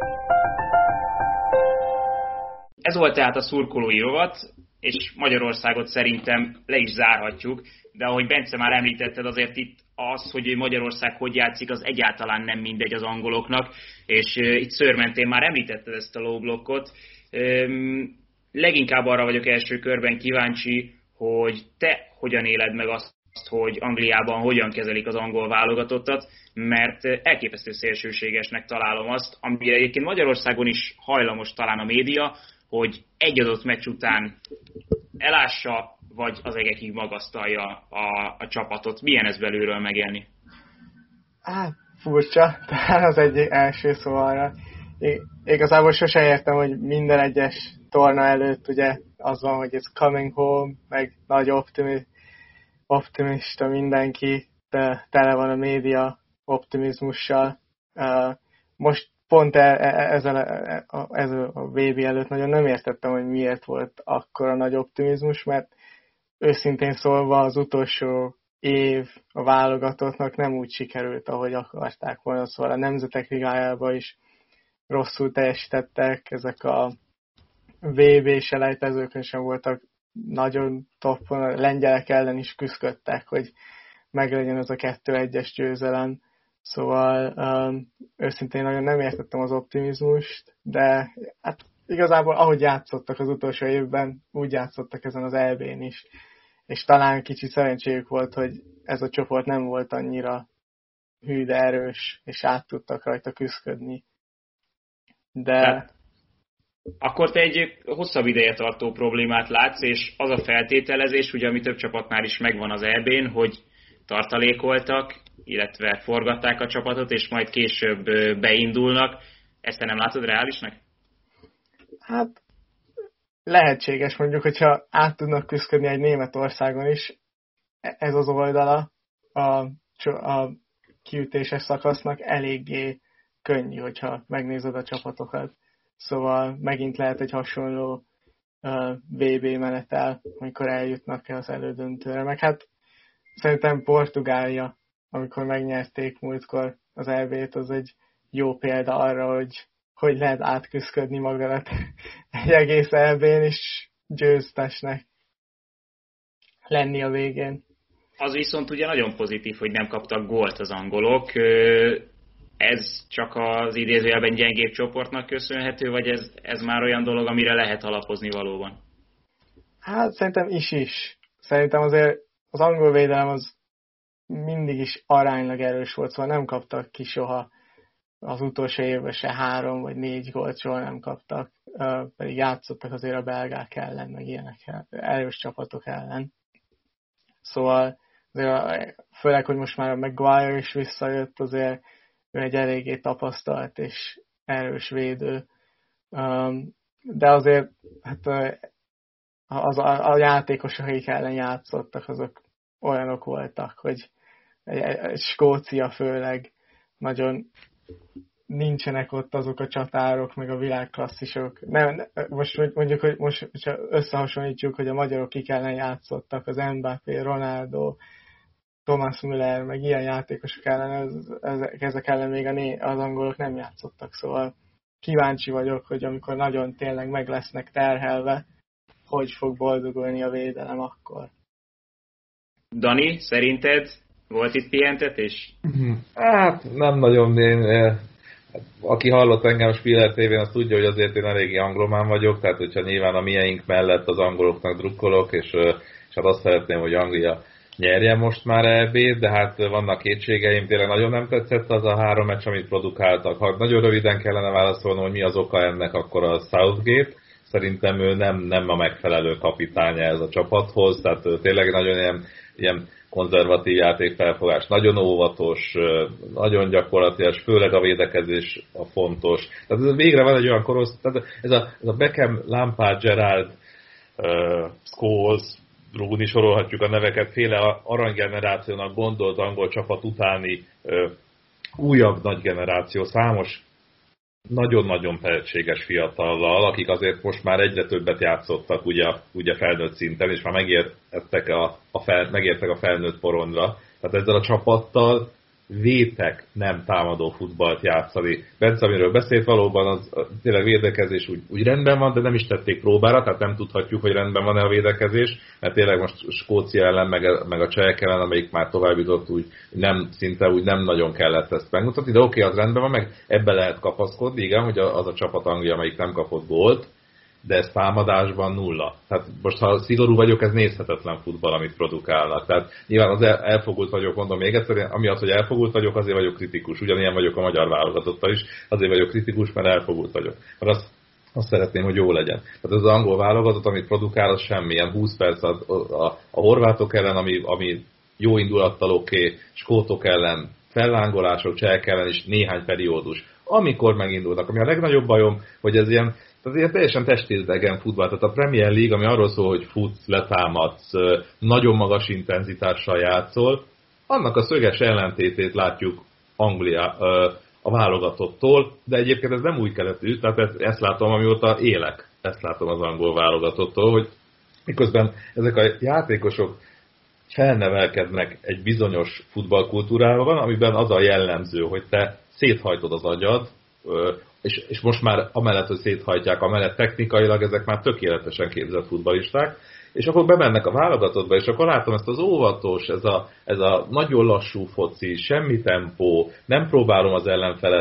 Ez volt tehát a szurkolói rovat, és Magyarországot szerintem le is zárhatjuk, de ahogy Bence már említetted, azért itt az, hogy Magyarország hogy játszik, az egyáltalán nem mindegy az angoloknak, és itt szőrmentén már említetted ezt a low blokkot. Leginkább arra vagyok első körben kíváncsi, hogy te hogyan éled meg azt, hogy Angliában hogyan kezelik az angol válogatottat, mert elképesztő szélsőségesnek találom azt, amire egyébként Magyarországon is hajlamos talán a média, hogy egy adott meccs után elássa, vagy az egekig magasztalja a csapatot. Milyen ez belülről megélni? Furcsa, talán az egyik első szóvalra. Igazából sose értem, hogy minden egyes torna előtt ugye az van, hogy it's coming home, meg nagy optimista mindenki, de tele van a média optimizmussal. Most pont ez a VB előtt nagyon nem értettem, hogy miért volt akkora nagy optimizmus, mert őszintén szólva az utolsó év a válogatottnak nem úgy sikerült, ahogy akarták volna, szóval a Nemzetek Ligájában is rosszul teljesítettek, ezek a VB-selejtezőkön sem voltak nagyon toppon, a lengyelek ellen is küzdöttek, hogy meglegyen az a 2-1-es győzelem. Szóval őszintén nagyon nem értettem az optimizmust, de hát igazából ahogy játszottak az utolsó évben, úgy játszottak ezen az EB-n is. És talán kicsit szerencséjük volt, hogy ez a csoport nem volt annyira hű, de erős, és át tudtak rajta küszködni. De... Akkor te egy hosszabb ideje tartó problémát látsz, és az a feltételezés, ugye, ami több csapatnál is megvan az EB-n, hogy tartalékoltak, illetve forgatták a csapatot, és majd később beindulnak. Ezt te nem látod reálisnak? Hát lehetséges, mondjuk, hogyha át tudnak küszködni egy Németországon is, ez az oldala a kiütéses szakasznak eléggé könnyű, hogyha megnézed a csapatokat. Szóval megint lehet egy hasonló VB menetel, amikor eljutnak el az elődöntőre. Meg hát szerintem Portugália, amikor megnyerték múltkor az EB-t, az egy jó példa arra, hogy lehet átküszködni magadat egy egész EB-n, és győztesnek lenni a végén. Az viszont ugye nagyon pozitív, hogy nem kaptak gólt az angolok. Ez csak az idézőjelben gyengébb csoportnak köszönhető, vagy ez már olyan dolog, amire lehet alapozni valóban? Hát szerintem is. Szerintem azért az angol védelem az mindig is aránylag erős volt, szóval nem kaptak ki soha az utolsó évben se 3 vagy 4 gólt, soha nem kaptak, pedig játszottak azért a belgák ellen, meg ilyenek erős csapatok ellen. Szóval azért, főleg, hogy most már a Maguire is visszajött, azért ő egy eléggé tapasztalt és erős védő. De azért hát a játékosok, akik ellen játszottak, azok olyanok voltak, hogy Skócia főleg nagyon nincsenek ott azok a csatárok, meg a világklasszisok. Most mondjuk, hogy most összehasonlítjuk, hogy a magyarok kik ellen játszottak, az Mbappé, Ronaldo, Thomas Müller, meg ilyen játékosok ellen, ezek ellen még az angolok nem játszottak, szóval kíváncsi vagyok, hogy amikor nagyon tényleg meg lesznek terhelve, hogy fog boldogulni a védelem akkor. Dani, szerinted volt itt pihentetés? Hát nem nagyon. Aki hallott engem a Spiller TV-n, az tudja, hogy azért én eléggé anglomán vagyok, tehát hogyha nyilván a mieink mellett az angoloknak drukkolok, és hát azt szeretném, hogy Anglia nyerjen most már EB-t, de hát vannak kétségeim, tényleg nagyon nem tetszett az a 3 meccs, amit produkáltak. Ha nagyon röviden kellene válaszolnom, hogy mi az oka ennek, akkor a Southgate. Szerintem ő nem a megfelelő kapitánya ez a csapathoz, tehát tényleg nagyon ilyen konzervatív játékfelfogás, nagyon óvatos, nagyon gyakorlatilag, főleg a védekezés a fontos. Tehát ez végre van egy olyan korosztály, ez a Beckham, Lampard, Gerrard, Scholes, Rooney, sorolhatjuk a neveket, féle aranygenerációnak gondolt angol csapat utáni újabb nagy generáció, számos nagyon-nagyon tehetséges fiatallal, akik azért most már egyre többet játszottak ugye felnőtt szinten, és már megértek a felnőtt porondra. Tehát ezzel a csapattal vétek nem támadó futballt játszani. Bence, amiről beszélt, valóban az tényleg védekezés úgy rendben van, de nem is tették próbára, tehát nem tudhatjuk, hogy rendben van-e a védekezés, mert tényleg most Skócia ellen, meg a csehek ellen, amelyik már tovább jutott, szinte úgy nem nagyon kellett ezt megmutatni, de oké, az rendben van, meg ebbe lehet kapaszkodni, igen, hogy az a csapat Anglia, amelyik nem kapott gólt, de ez támadásban 0. Tehát most, ha szigorú vagyok, ez nézhetetlen futball, amit produkálnak. Tehát nyilván az elfogult vagyok, mondom még egyszer, amiatt, hogy elfogult vagyok, azért vagyok kritikus. Ugyanilyen vagyok a magyar válogatottal is, azért vagyok kritikus, mert elfogult vagyok. Mert azt szeretném, hogy jó legyen. Tehát ez az angol válogatott, amit produkál, az semmilyen 20 perc a horvátok ellen, ami jó indulattal oké, skótok ellen, fellángolások, csehek ellen is néhány periódus. Amikor megindulnak, ami a legnagyobb bajom, hogy ez ilyen teljesen testérdegen futball. Tehát a Premier League, ami arról szól, hogy futsz, letámadsz, nagyon magas intenzitással játszol, annak a szöges ellentétét látjuk Anglia a válogatottól, de egyébként ez nem új keletű, tehát ezt látom, amióta élek, ezt látom az angol válogatottól, hogy miközben ezek a játékosok felnevelkednek egy bizonyos futballkultúrában, amiben az a jellemző, hogy te széthajtod az agyad, és most már amellett, hogy széthajtják, amellett technikailag ezek már tökéletesen képzett futballisták, és akkor bemennek a válogatottba, és akkor látom ezt az óvatos, ez a nagyon lassú foci, semmi tempó, nem próbálom az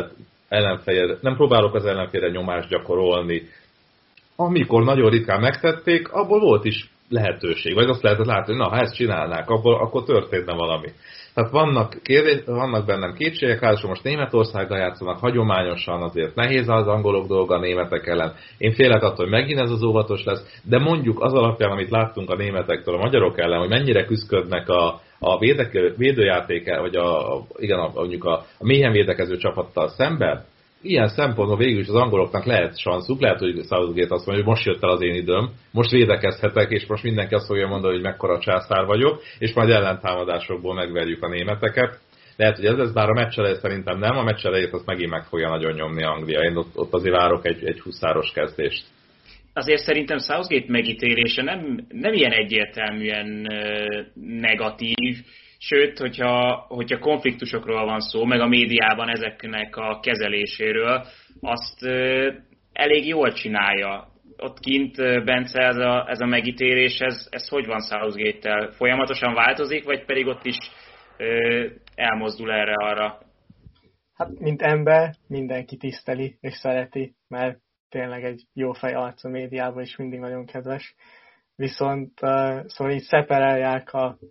ellenfélre nyomást gyakorolni. Amikor nagyon ritkán megtették, abból volt is lehetőség, vagy azt lehetett látni, hogy ha ezt csinálnák, akkor történne valami. Tehát vannak bennem kétségek, ráadásul most Németországgal játszanak, hagyományosan azért nehéz az angolok dolga a németek ellen. Én félek attól, hogy megint ez az óvatos lesz, de mondjuk az alapján, amit láttunk a németektől a magyarok ellen, hogy mennyire küzdködnek a védőjátéke, vagy mondjuk a mélyen védekező csapattal szemben, ilyen szempontból végül is az angoloknak lehet sanszuk, lehet, hogy Southgate azt mondja, hogy most jött el az én időm, most védekezhetek, és most mindenki azt fogja mondani, hogy mekkora császár vagyok, és majd ellentámadásokból megverjük a németeket. Lehet, hogy ez lesz, bár a meccs elejét szerintem nem, a meccs elejét azt megint meg fogja nagyon nyomni Anglia. Én ott azért várok egy huszáros kezdést. Azért szerintem Southgate megítélése nem ilyen egyértelműen negatív, sőt, hogyha konfliktusokról van szó, meg a médiában ezeknek a kezeléséről, azt elég jól csinálja. Ott kint, Bence, ez a megítélés, ez hogy van Southgate-tel? Folyamatosan változik, vagy pedig ott is elmozdul erre-arra? Hát, mint ember, mindenki tiszteli és szereti, mert tényleg egy jó fej arc a médiában is mindig nagyon kedves. Viszont szóval így szeparálják a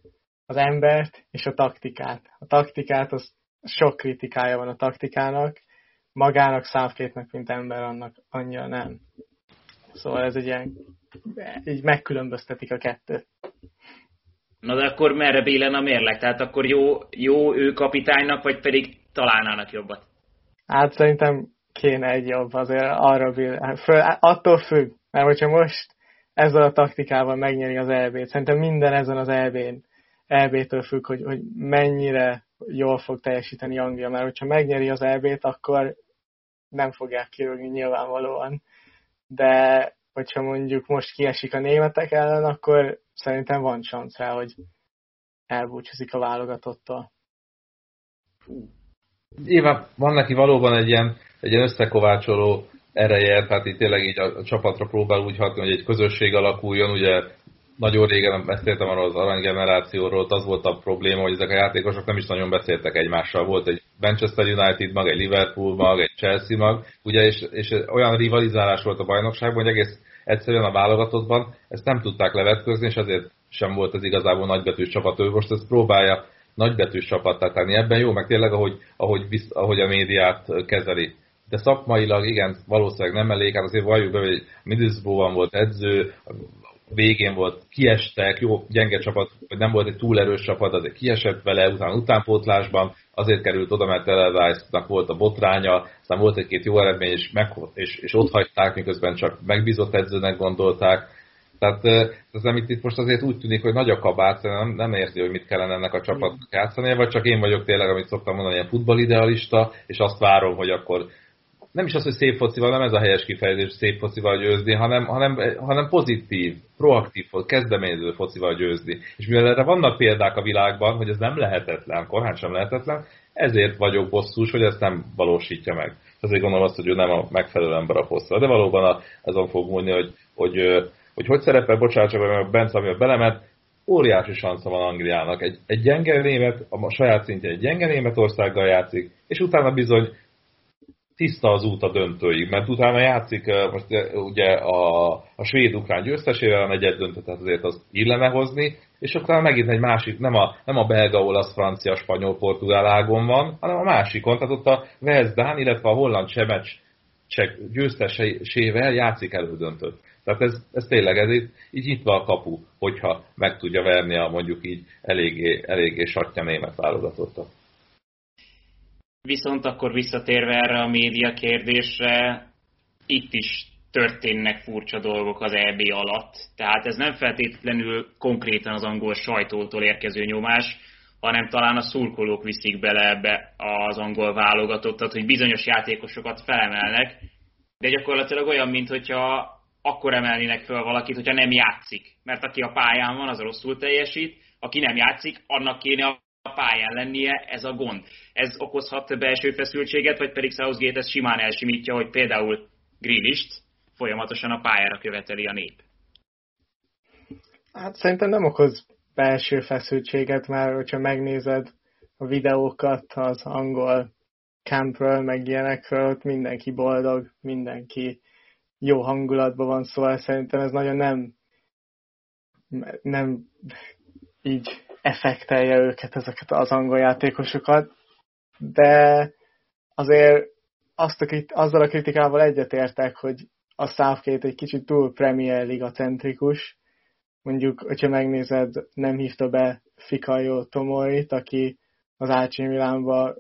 az embert és a taktikát. A taktikát, az sok kritikája van a taktikának, magának, Southgate-nek, mint ember, annak annyira nem. Szóval ez egy ilyen, így megkülönböztetik a kettőt. Na de akkor merre billen a mérleg? Tehát akkor jó ő kapitánynak, vagy pedig találnának jobbat? Hát szerintem kéne egy jobb, azért arra attól függ, mert hogyha most ezzel a taktikával megnyeri az EB-t, szerintem minden ezen az EB-től függ, hogy mennyire jól fog teljesíteni Anglia, mert hogyha megnyeri az EB-t, akkor nem fogják kirúgni nyilvánvalóan, de hogyha mondjuk most kiesik a németek ellen, akkor szerintem van szansz rá, hogy elbúcsúzik a válogatottól. Nyilván van neki valóban egy ilyen összekovácsoló ereje, tehát itt tényleg így a csapatra próbál úgy hatni, hogy egy közösség alakuljon. Ugye nagyon régen beszéltem arról az aranygenerációról, az volt a probléma, hogy ezek a játékosok nem is nagyon beszéltek egymással. Volt egy Manchester United mag, egy Liverpool mag, egy Chelsea mag, ugye, és olyan rivalizálás volt a bajnokságban, hogy egész egyszerűen a válogatottban ezt nem tudták levetközni, és azért sem volt ez igazából nagybetűs csapat. Ő most ezt próbálja nagybetűs csapattá tenni. Ebben jó, meg tényleg, ahogy a médiát kezeli. De szakmailag igen, valószínűleg nem elég, hát azért valljuk be, hogy Middlesbrough-ban volt edző, végén volt, kiestek, jó, gyenge csapat, vagy nem volt egy túl erős csapat, azért kiesett vele, utána utánpótlásban, azért került oda, mert Allardyce-nak volt a botránya, aztán volt egy-két jó eredmény, és ott hagyták, miközben csak megbízott edzőnek gondolták. Tehát ez amit itt most azért úgy tűnik, hogy nagy a kabát, nem érzi, hogy mit kellene ennek a csapatnak játszania, vagy csak én vagyok tényleg, amit szoktam mondani, ilyen futballidealista, és azt várom, hogy akkor nem is az, hogy szép focival, nem ez a helyes kifejezés, szép focival győzni, hanem pozitív, proaktív, kezdeményező focival győzni. És mivel erre vannak példák a világban, hogy ez nem lehetetlen, korán sem lehetetlen, ezért vagyok bosszús, hogy ezt nem valósítja meg. Azért gondolom azt, hogy ő nem a megfelelő ember a posztra. De valóban azon fog múlni, hogy szerepel, bocsánat, csak a Bence, amivel belement, óriási sansza van Angliának. Egy gyenge német, a saját szintjén egy gyenge Németországgal játszik, és utána bizony tiszta az út a döntőig, mert utána játszik most ugye a svéd-ukrán győztesével a negyed döntőt, tehát azért azt illene hozni, és utána megint egy másik, nem a belga, olasz, francia, spanyol, portugál ágon van, hanem a másikon, tehát ott a Wales-Dán, illetve a holland cseh győztesével játszik elődöntőt. Tehát ez tényleg így nyitva a kapu, hogyha meg tudja verni a mondjuk így eléggé sattya német válogatottat. Viszont akkor visszatérve erre a média kérdésre, itt is történnek furcsa dolgok az EB alatt. Tehát ez nem feltétlenül konkrétan az angol sajtótól érkező nyomás, hanem talán a szurkolók viszik bele ebbe az angol válogatottat, hogy bizonyos játékosokat felemelnek, de gyakorlatilag olyan, mintha akkor emelnének fel valakit, hogyha nem játszik. Mert aki a pályán van, az rosszul teljesít, aki nem játszik, annak kéne a pályán lennie, ez a gond. Ez okozhat belső feszültséget, vagy pedig Southgate ezt simán elsimítja, hogy például Grealisht folyamatosan a pályára követeli a nép. Hát szerintem nem okoz belső feszültséget, mert hogyha megnézed a videókat az angol campről, meg ilyenekről, ott mindenki boldog, mindenki jó hangulatban van, szóval szerintem ez nagyon nem így effektelje őket, ezeket az angol játékosokat, de azért azzal a kritikával egyetértek, hogy a Southgate egy kicsit túl Premier Liga-centrikus. Mondjuk, hogyha megnézed, nem hívta be Fikayo Tomorit, aki az AC Milánban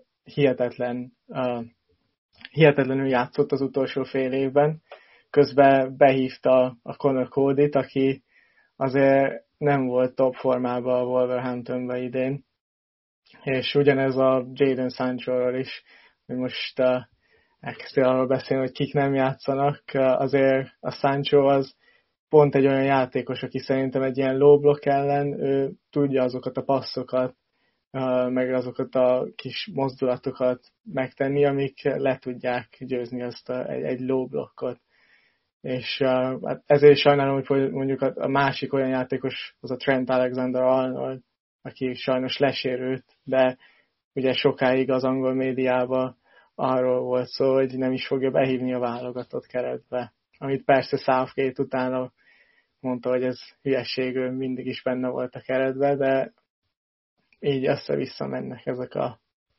hihetetlenül játszott az utolsó fél évben. Közben behívta a Conor Codyt, aki azért nem volt top formában a Wolverhamptonban idén. És ugyanez a Jadon Sancho-ról is, hogy most elkezdtél arról beszélni, hogy kik nem játszanak, azért a Sancho az pont egy olyan játékos, aki szerintem egy ilyen low block ellen ő tudja azokat a passzokat, meg azokat a kis mozdulatokat megtenni, amik le tudják győzni azt egy low blockot. És hát ezért sajnálom, hogy mondjuk a másik olyan játékos az a Trent Alexander-Arnold, aki sajnos lesérült, de ugye sokáig az angol médiában arról volt szó, hogy nem is fogja behívni a válogatott keretbe. Amit persze Southgate utána mondta, hogy ez hülyeség, ő mindig is benne volt a keretbe, de így össze-vissza mennek ezek a...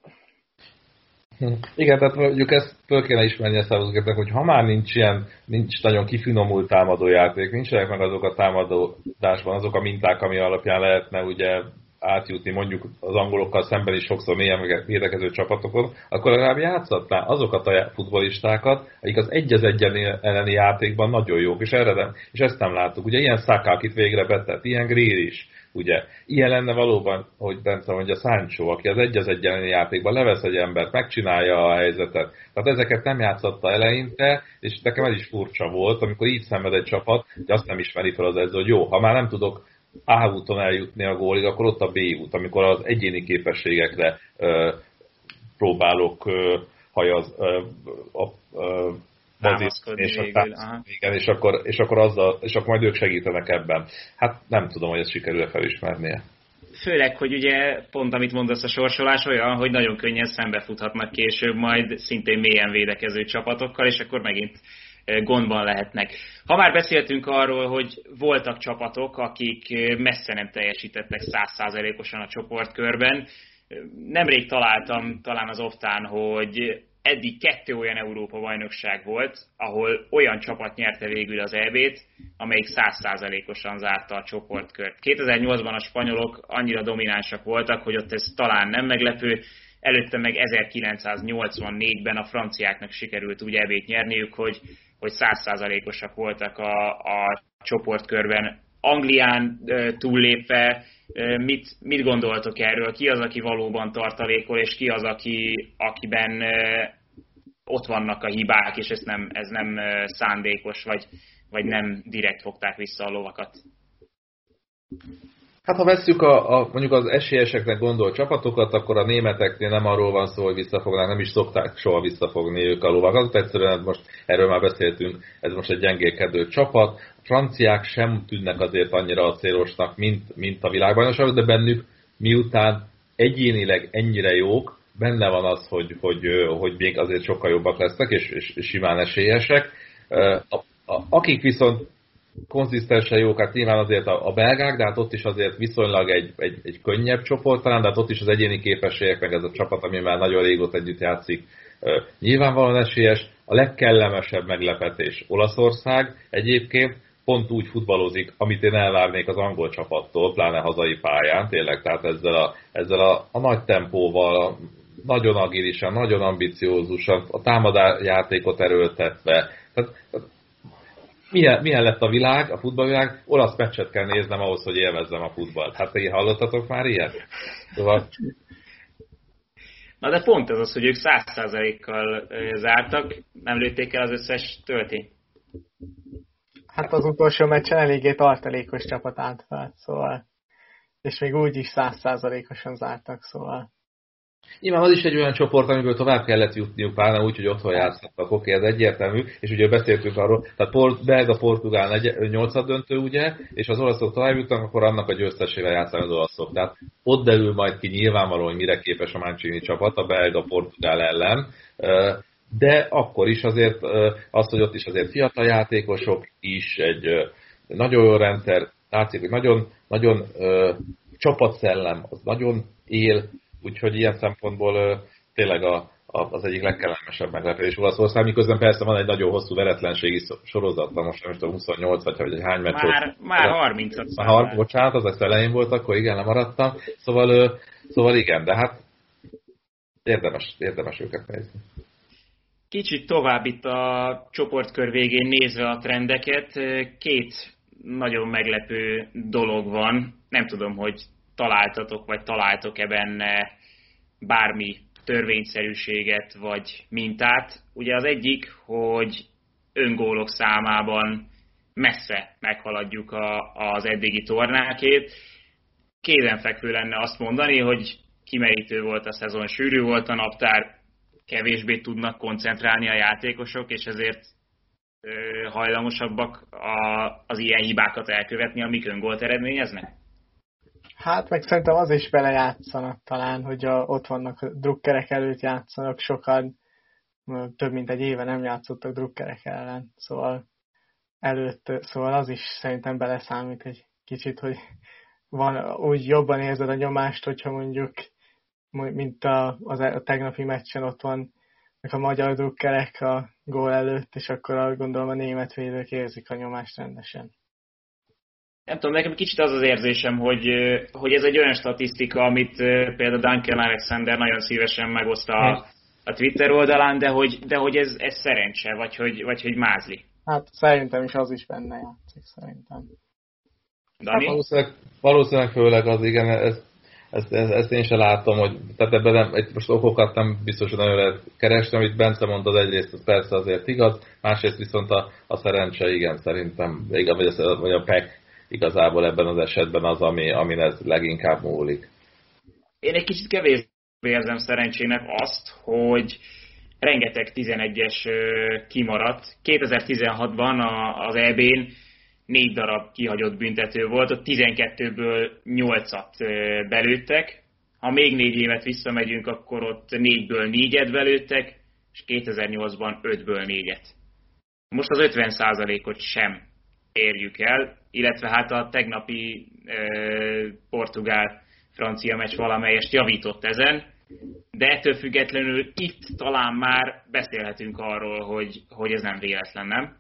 Igen, tehát mondjuk ezt föl kéne ismerni a szavazóképnek, hogy ha már nincs nagyon kifinomult támadójáték, nincsenek meg azok a támadásban azok a minták, ami alapján lehetne ugye átjutni mondjuk az angolokkal szemben is sokszor mélyen védekező csapatokon, akkor legalább játszhatná azokat a futballistákat, akik az egy-egyen elleni játékban nagyon jók, és ezt nem láttuk. Ugye ilyen Saka, akit végre betett, ilyen Grealish, ugye. Ilyen lenne valóban, hogy Bence mondja, Sancho, aki az egy elleni játékban levesz egy embert, megcsinálja a helyzetet. Tehát ezeket nem játszotta eleinte, és nekem ez is furcsa volt, amikor így szenved egy csapat, hogy azt nem ismeri fel az edző, hogy jó, ha már nem tudok A úton eljutni a gólig, akkor ott a B út, amikor az egyéni képességekre próbálok támaszkodni és akkor majd ők segítenek ebben. Hát nem tudom, hogy ezt sikerül-e felismernie. Főleg, hogy ugye pont amit mondasz, a sorsolás olyan, hogy nagyon könnyen szembefuthatnak később majd szintén mélyen védekező csapatokkal, és akkor megint gondban lehetnek. Ha már beszéltünk arról, hogy voltak csapatok, akik messze nem teljesítettek 100%-osan a csoportkörben, nemrég találtam talán az Optán, hogy eddig 2 olyan Európa-bajnokság volt, ahol olyan csapat nyerte végül az EB-t, amelyik 100%-osan zárta a csoportkört. 2008-ban a spanyolok annyira dominánsak voltak, hogy ott ez talán nem meglepő, előtte meg 1984-ben a franciáknak sikerült úgy EB-t nyerniük, hogy 100%-osak voltak a csoportkörben. Anglián túllépve, mit gondoltok erről? Ki az, aki valóban tartalékol, és ki az, akiben ott vannak a hibák, és ez nem szándékos, vagy nem direkt fogták vissza a lovakat? Hát ha vesszük mondjuk az esélyeseknek gondolt csapatokat, akkor a németeknél nem arról van szó, hogy visszafognak, nem is szokták soha visszafogni ők a lovakat. Egyszerűen most erről már beszéltünk, ez most egy gyengélkedő csapat. A franciák sem tűnnek azért annyira acélosnak, mint a világbajnokságok, de bennük miután egyénileg ennyire jók, benne van az, hogy még azért sokkal jobbak lesznek, és simán esélyesek. Akik viszont konzisztensen jók, hát nyilván azért a belgák, de hát ott is azért viszonylag egy könnyebb csoport talán, de hát ott is az egyéni képességek, meg ez a csapat, ami már nagyon régóta együtt játszik, nyilvánvalóan esélyes. A legkellemesebb meglepetés Olaszország egyébként pont úgy futballozik, amit én elvárnék az angol csapattól, pláne hazai pályán, tényleg, tehát ezzel a nagy tempóval, nagyon agilisan, nagyon ambiciózusan, a támadásjátékot erőltetve. Tehát milyen lett a világ, a futballvilág? Olasz meccset kell néznem ahhoz, hogy élvezzem a futballt. Hát ti hallottatok már ilyet? Szóval... Na de pont ez az, hogy ők 100%-kal zártak, nem lőtték el az összes töltényt. Hát az utolsó meccsen eléggé tartalékos csapat állt fel, szóval. És még úgy is 100%-osan zártak, szóval. Nyilván az is egy olyan csoport, amiből tovább kellett jutniuk, pláne úgy, hogy otthon játszottak, oké, ez egyértelmű, és ugye beszéltünk arról, tehát belga-portugál 8-döntő, ugye, és az olaszok tovább jutnak, akkor annak a győztesével játszanak az olaszok. Tehát ott derül majd ki nyilvánvalóan, hogy mire képes a Mancini csapat a belga-portugál ellen, de akkor is azért az, hogy ott is azért fiatal játékosok is, egy nagyon jó rendszer, látszik, hogy nagyon csapatszellem, az nagyon él, úgyhogy ilyen szempontból tényleg az egyik legkellemesebb meglepetés Olaszország, miközben persze van egy nagyon hosszú veretlenségi sorozat, most nem tudom, 28 vagy hány meccs. Már 30-at. Bocsánat, az elején volt, akkor igen, nem maradtam. Szóval igen, de hát érdemes őket nézni. Kicsit tovább itt a csoportkör végén nézve a trendeket, 2 nagyon meglepő dolog van. Nem tudom, hogy találtatok, vagy találtok-e benne bármi törvényszerűséget, vagy mintát. Ugye az egyik, hogy öngólok számában messze meghaladjuk az eddigi tornákét. Kézenfekvő lenne azt mondani, hogy kimerítő volt a szezon, sűrű volt a naptár, kevésbé tudnak koncentrálni a játékosok, és ezért hajlamosabbak az ilyen hibákat elkövetni, amik öngólt eredményeznek? Hát meg szerintem az is belejátszanak talán, hogy ott vannak drukkerek előtt játszanak, sokan több mint egy éve nem játszottak drukkerek ellen, szóval az is szerintem beleszámít egy kicsit, hogy úgy jobban érzed a nyomást, hogyha mondjuk, mint a tegnapi meccsen ott van a magyar drukkerek a gól előtt, és akkor gondolom a német védők érzik a nyomást rendesen. Nem tudom, nekem kicsit az az érzésem, hogy ez egy olyan statisztika, amit például Duncan Alexander nagyon szívesen megoszt a Twitter oldalán, de hogy ez szerencse, vagy hogy mázli. Hát szerintem is az is benne játszik, szerintem. Dani? Hát valószínűleg főleg az, igen, ezt én sem látom, hogy tehát ebben nem, most okokat nem biztos, hogy nagyon lehet keresni, amit Bence mondta, egyrészt az persze azért igaz, másrészt viszont a szerencse, igen, szerintem, vagy a pek igazából ebben az esetben az, amin ez leginkább múlik. Én egy kicsit kevésbé érzem szerencsének azt, hogy rengeteg 11-es kimaradt. 2016-ban az EB-n 4 darab kihagyott büntető volt, ott 12-ből 8-at belőttek. Ha még 4 évet visszamegyünk, akkor ott 4-ből 4-et belőttek, és 2008-ban 5-ből 4-et. Most az 50%-ot sem érjük el, illetve hát a tegnapi portugál-francia meccs valamelyest javított ezen, de ettől függetlenül itt talán már beszélhetünk arról, hogy ez nem véletlen, nem?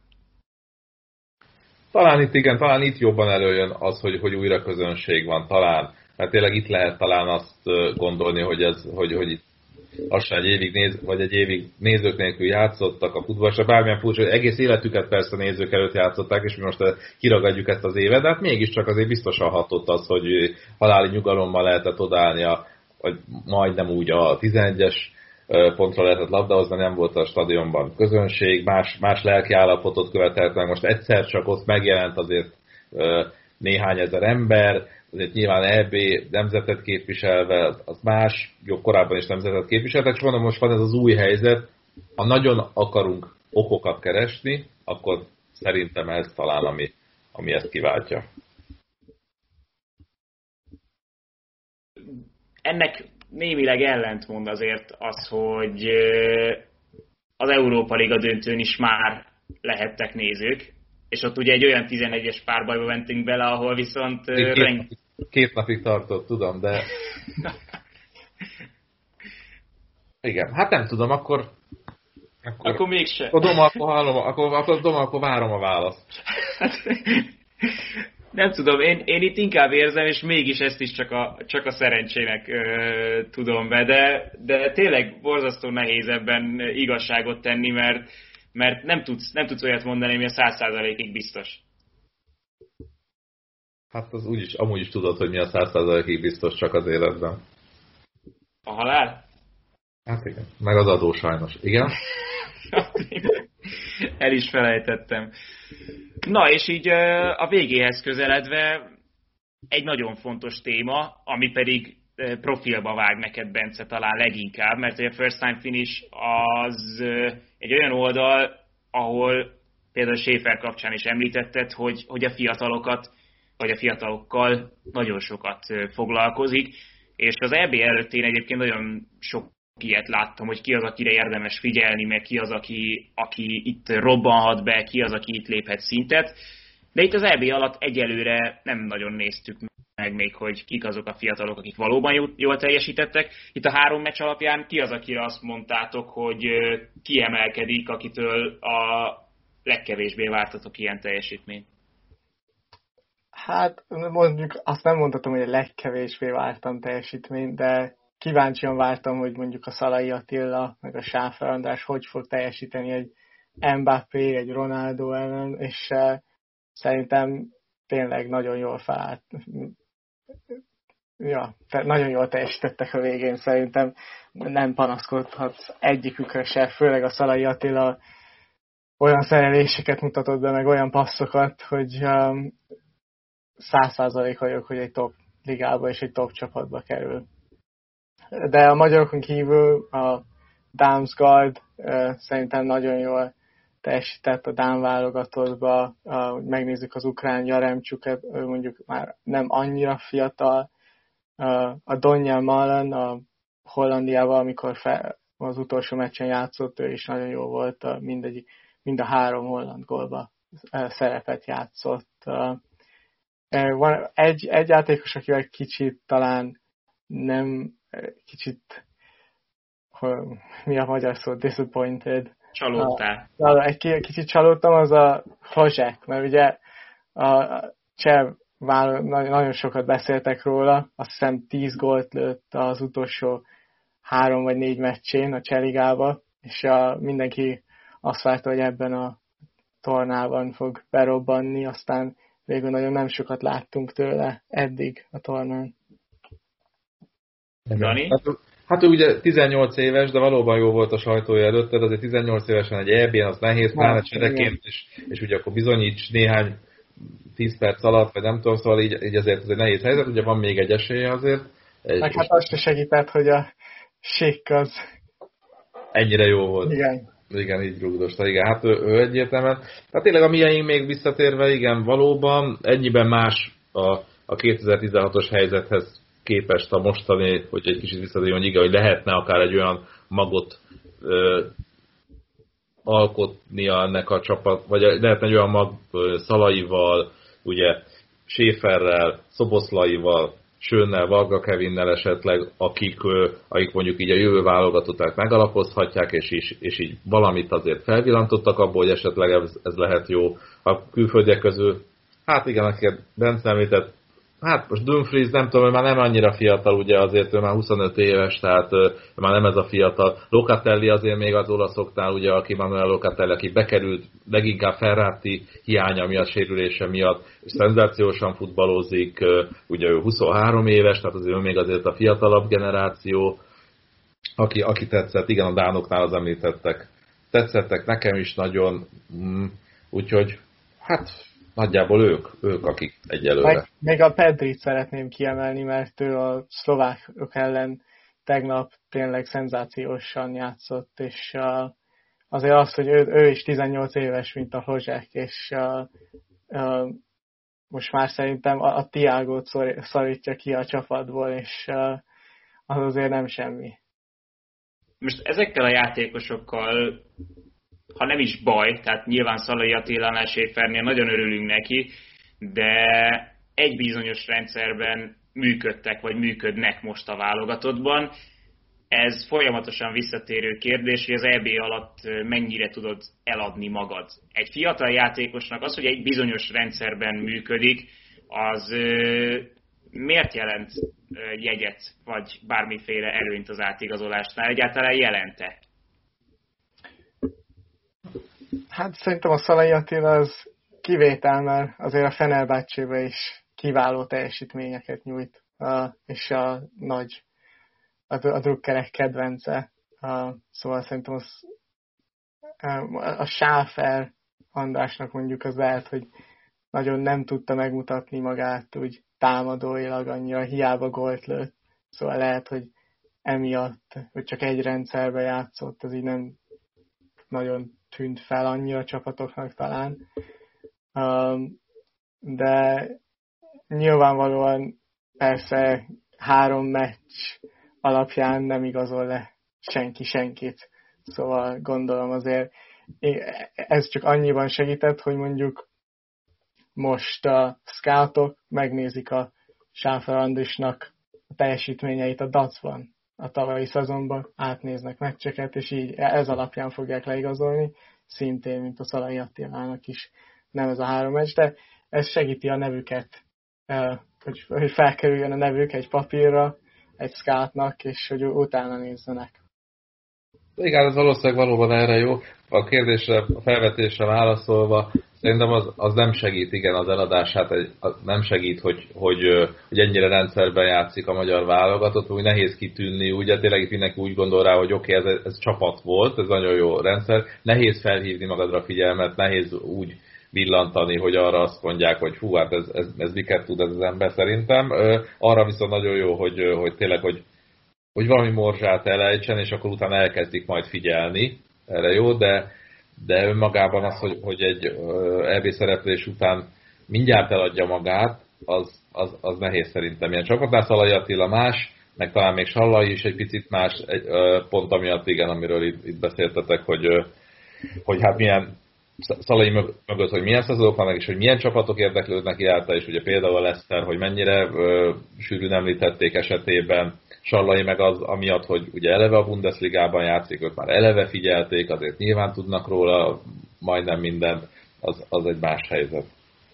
Talán itt igen, talán itt jobban előjön az, hogy újra közönség van, talán. Mert tényleg itt lehet talán azt gondolni, hogy itt lassan egy évig nézők nélkül játszottak a futballra, bármilyen furcsa, hogy egész életüket persze nézők előtt játszották, és mi most kiragadjuk ezt az évet, de hát mégiscsak azért biztosan hatott az, hogy haláli nyugalommal lehetett odállni, vagy majdnem úgy a 11-es pontra lehetett labdahozni, nem volt a stadionban közönség, más lelki állapotot követelt meg, most egyszer csak ott megjelent azért néhány ezer ember, azért nyilván EB nemzetet képviselve, az más, jobb korábban is nemzetet képviseltek, és mondom, most van ez az új helyzet, ha nagyon akarunk okokat keresni, akkor szerintem ez talán, ami ezt kiváltja. Ennek némileg ellentmond azért az, hogy az Európa Liga döntőn is már lehettek nézők, és ott ugye egy olyan 11-es párbajba mentünk bele, ahol viszont... Két napig tartott, tudom, de... Igen, hát nem tudom, akkor mégse. Akkor várom a választ. Nem tudom, én itt inkább érzem, és mégis ezt is csak a szerencsének tudom be, de tényleg borzasztó nehéz ebben igazságot tenni, mert nem tudsz olyat mondani, ami a 100%-ig biztos. Hát az amúgy is tudod, hogy mi a 100%-ig biztos csak az életben. A halál? Hát igen, meg az adó sajnos. Igen? El is felejtettem. Na, és így a végéhez közeledve egy nagyon fontos téma, ami pedig profilba vág neked, Bence, talán leginkább, mert a First Time Finish az egy olyan oldal, ahol például Schaefer kapcsán is említetted, hogy a fiatalokat, vagy a fiatalokkal nagyon sokat foglalkozik, és az EB előtt én egyébként nagyon sok ilyet láttam, hogy ki az, akire érdemes figyelni, meg ki az, aki itt robbanhat be, ki az, aki itt léphet szintet. De itt az EB alatt egyelőre nem nagyon néztük meg még, hogy kik azok a fiatalok, akik valóban jól teljesítettek. Itt a 3 meccs alapján ki az, akire azt mondtátok, hogy kiemelkedik, akitől a legkevésbé vártatok ilyen teljesítményt? Hát mondjuk azt nem mondhatom, hogy a legkevésbé vártam teljesítményt, de kíváncsian vártam, hogy mondjuk a Szalai Attila, meg a Sáfer András hogy fog teljesíteni egy Mbappé, egy Ronaldo ellen, és szerintem tényleg nagyon jól felállt. Ja, nagyon jól teljesítettek a végén, szerintem nem panaszkodhatsz egyikükre se, főleg a Szalai Attila olyan szereléseket mutatott be, meg olyan passzokat, hogy 100% vagyok, hogy egy top ligába és egy top csapatba kerül. De a magyarokon kívül a Damsgaard szerintem nagyon jól teljesített a Dán válogatottba, megnézzük az ukrán Jaremcsuket, mondjuk már nem annyira fiatal, a Donjan Malen a Hollandiával, amikor az utolsó meccsen játszott, ő is nagyon jó volt, mind a 3 holland gólba szerepet játszott. van egy játékos, akivel kicsit talán nem, kicsit, mi a magyar szó, disappointed. Csalódtál. Egy kicsit csalódtam, az a Hozsák, mert ugye a cseh nagyon sokat beszéltek róla, azt hiszem 10 gólt lőtt az utolsó 3 vagy 4 meccsén a Cseh-ligába, és mindenki azt várta, hogy ebben a tornában fog berobbanni, aztán végül nagyon nem sokat láttunk tőle eddig a tornán. Dani? Hát ő ugye 18 éves, de valóban jó volt a sajtója előtte, de azért 18 évesen egy EB-n az nehéz, pláne csereként, és ugye akkor bizonyíts néhány 10 perc alatt, vagy nem tudom, szóval így azért ez egy nehéz helyzet, ugye van még egy esélye azért. Meg hát azt se segített, hogy a Sék az ennyire jó volt. Igen, így rúgdosta. Igen, hát ő egyértelműen. Hát tényleg a miénk még visszatérve, igen, valóban ennyiben más a 2016-os helyzethez képest a mostani, hogy egy kicsit visszatérjön, hogy igen, hogy lehetne akár egy olyan magot alkotnia ennek a csapat, vagy lehetne egy olyan mag Szalaival, ugye Schäferrel, Szoboszlaival, Schönnel, Varga Kevinnel esetleg, akik mondjuk így a jövő válogatották megalapozhatják, és így valamit azért felvillantottak abból, hogy esetleg ez lehet jó. A külföldiek közül, hát igen, akiket Bence említett, hát most Dumfries, nem tudom, hogy már nem annyira fiatal, ugye azért ő már 25 éves, tehát már nem ez a fiatal. Locatelli azért még az olaszoknál, ugye aki Manuel Locatelli, aki bekerült leginkább Ferrati hiánya miatt, sérülése miatt, és szenzációsan futballozik, ugye ő 23 éves, tehát azért ő még azért a fiatalabb generáció, aki tetszett, igen, a dánoknál az említettek. Tetszettek nekem is nagyon, úgyhogy hát nagyjából ők akik egyelőre. Még a Pedrit szeretném kiemelni, mert ő a szlovákok ellen tegnap tényleg szenzációsan játszott, és azért az, hogy ő is 18 éves, mint a Hozsák, és most már szerintem a Thiagót szorítja ki a csapatból, és az azért nem semmi. Most ezekkel a játékosokkal, ha nem is baj, tehát nyilván Szalai Attilánál, Schäfernél nagyon örülünk neki, de egy bizonyos rendszerben működtek, vagy működnek most a válogatottban. Ez folyamatosan visszatérő kérdés, hogy az EB alatt mennyire tudod eladni magad. Egy fiatal játékosnak az, hogy egy bizonyos rendszerben működik, az miért jelent jegyet, vagy bármiféle előnyt az átigazolásnál? Egyáltalán jelente? Hát szerintem a Szalai Attila az kivétel, mert azért a Fenerbahcébe is kiváló teljesítményeket nyújt, és a drukkerek kedvence. Szóval szerintem a Schäfer Andrásnak mondjuk az lehet, hogy nagyon nem tudta megmutatni magát úgy támadóilag annyira, hiába gólt lőtt. Szóval lehet, hogy emiatt, hogy csak egy rendszerbe játszott, az így nem nagyon tűnt fel annyira a csapatoknak talán. De nyilvánvalóan persze 3 meccs alapján nem igazol le senki senkit. Szóval gondolom azért ez csak annyiban segített, hogy mondjuk most a scoutok megnézik a Schäfer Andrisnak a teljesítményeit a Dacban a tavalyi szezonban, átnéznek meccseket, és így ez alapján fogják leigazolni, szintén, mint a Szalai Attilának is nem ez a 3 meccs, de ez segíti a nevüket, hogy felkerüljön a nevük egy papírra, egy scoutnak, és hogy utána nézzenek. Igen, ez valószínűleg valóban erre jó. A kérdésre, a felvetésre válaszolva, szerintem az nem segít, igen, az eladását, nem segít, hogy ennyire rendszerben játszik a magyar válogatott, úgy nehéz kitűnni, ugye tényleg mindenki úgy gondol rá, hogy oké, ez csapat volt, ez nagyon jó rendszer, nehéz felhívni magadra figyelmet, nehéz úgy villantani, hogy arra azt mondják, hogy hú, hát ez miket tud ez az ember szerintem. Arra viszont nagyon jó, hogy tényleg, hogy valami morzsát elejtsen, és akkor utána elkezdik majd figyelni. Erre jó, de önmagában az, hogy egy EB szereplés után mindjárt eladja magát, az nehéz szerintem. Ilyen csapatnál Szalai Attila más, meg talán még Sallai is egy picit más, pont amiatt igen, amiről itt beszéltetek, hogy hát milyen Szalai mögött, hogy milyen szezonok vannak, és hogy milyen csapatok érdeklődnek iránta, és ugye például a Leicester, hogy mennyire sűrűn említették esetében, Sallai meg az amiatt, hogy ugye eleve a Bundesligában játszik, ők már eleve figyelték, azért nyilván tudnak róla majdnem mindent, az egy más helyzet.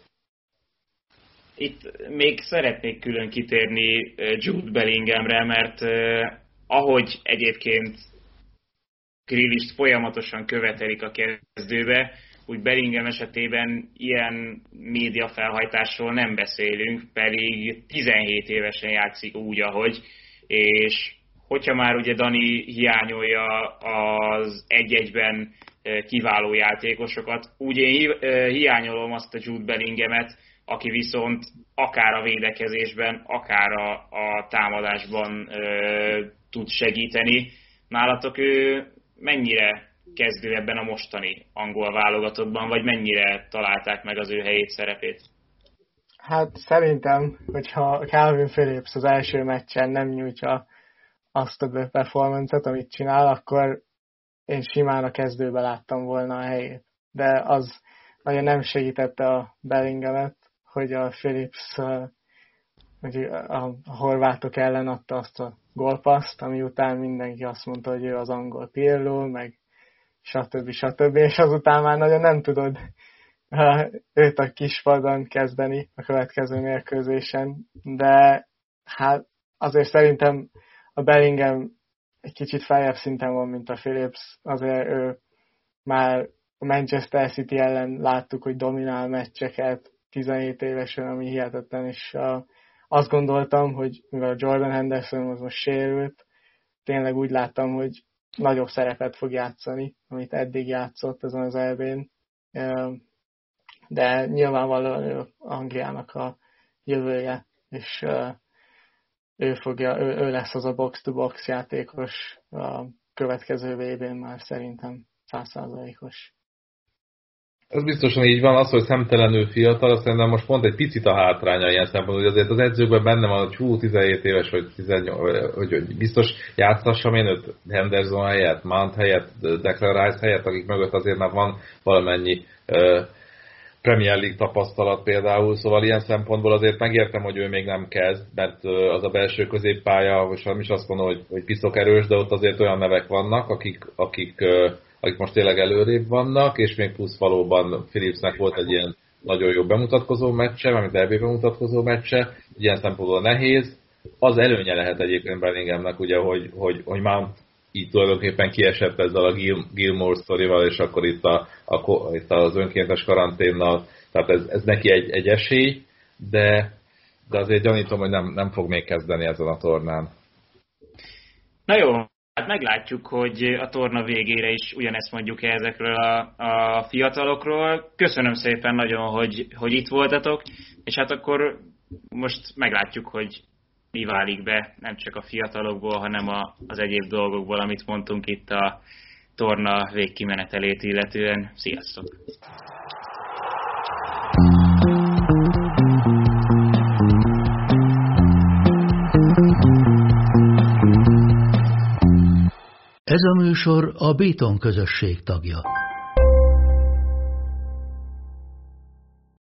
Itt még szeretnék külön kitérni Jude Bellinghamre, mert ahogy egyébként Grealisht folyamatosan követelik a kezdőbe, úgy Bellingham esetében ilyen médiafelhajtásról nem beszélünk, pedig 17 évesen játszik úgy, ahogy, és hogyha már ugye Dani hiányolja az egy-egyben kiváló játékosokat, úgy én hiányolom azt a Jude Bellinghamet, aki viszont akár a védekezésben, akár a támadásban tud segíteni. Nálatok ő mennyire kezdő ebben a mostani angol válogatottban, vagy mennyire találták meg az ő helyét, szerepét? Hát szerintem, hogyha Calvin Phillips az első meccsen nem nyújtja azt a performance-et, amit csinál, akkor én simán a kezdőbe láttam volna a helyét. De az nagyon nem segítette a Bellinghamet, hogy a Phillips hogy a horvátok ellen adta azt a gólpasszt, ami után mindenki azt mondta, hogy ő az angol Pirlo, meg stb. És azután már nagyon nem tudod őt a kispadon kezdeni a következő mérkőzésen, de hát azért szerintem a Bellingham egy kicsit feljebb szinten van, mint a Phillips, azért ő már a Manchester City ellen láttuk, hogy dominál meccseket 17 évesen, ami hihetetlen, és azt gondoltam, hogy mivel Jordan Henderson az most sérült, tényleg úgy láttam, hogy nagyobb szerepet fog játszani, amit eddig játszott ezen az EB-n. De nyilvánvalóan ő Angliának a jövője, és ő lesz az a box-to-box játékos a következő VB-n már szerintem 100%-os. Ez biztosan így van, az, hogy szemtelenül fiatal, azt szerintem most pont egy picit a hátránya ilyen szempontból, hogy azért az edzőkben benne van, hogy 17 éves, vagy 18, hogy biztos játszhassam én őt Henderson helyett, Mount helyett, Declan Rice helyett, akik mögött azért már van valamennyi Premier League tapasztalat például, szóval ilyen szempontból azért megértem, hogy ő még nem kezd, mert az a belső középpálya, és nem is azt mondom, hogy piszok erős, de ott azért olyan nevek vannak, akik most tényleg előrébb vannak, és még plusz valóban Phillipsnek volt egy ilyen nagyon jó bemutatkozó meccse, amit EB bemutatkozó meccse, ilyen szempontból nehéz. Az előnye lehet egyébként Bellinghamnek, ugye, hogy Mount így tulajdonképpen kiesett ezzel a Gilmore sztorival, és akkor itt az önkéntes karanténnal, tehát ez neki egy esély, de azért gyanítom, hogy nem fog még kezdeni ezen a tornán. Na jó, hát meglátjuk, hogy a torna végére is ugyanezt mondjuk ezekről a fiatalokról. Köszönöm szépen nagyon, hogy itt voltatok, és hát akkor most meglátjuk, hogy mi válik be, nem csak a fiatalokból, hanem az egyéb dolgokból, amit mondtunk itt a torna végkimenetelét illetően. Sziasztok! Ez a műsor a Béton közösség tagja.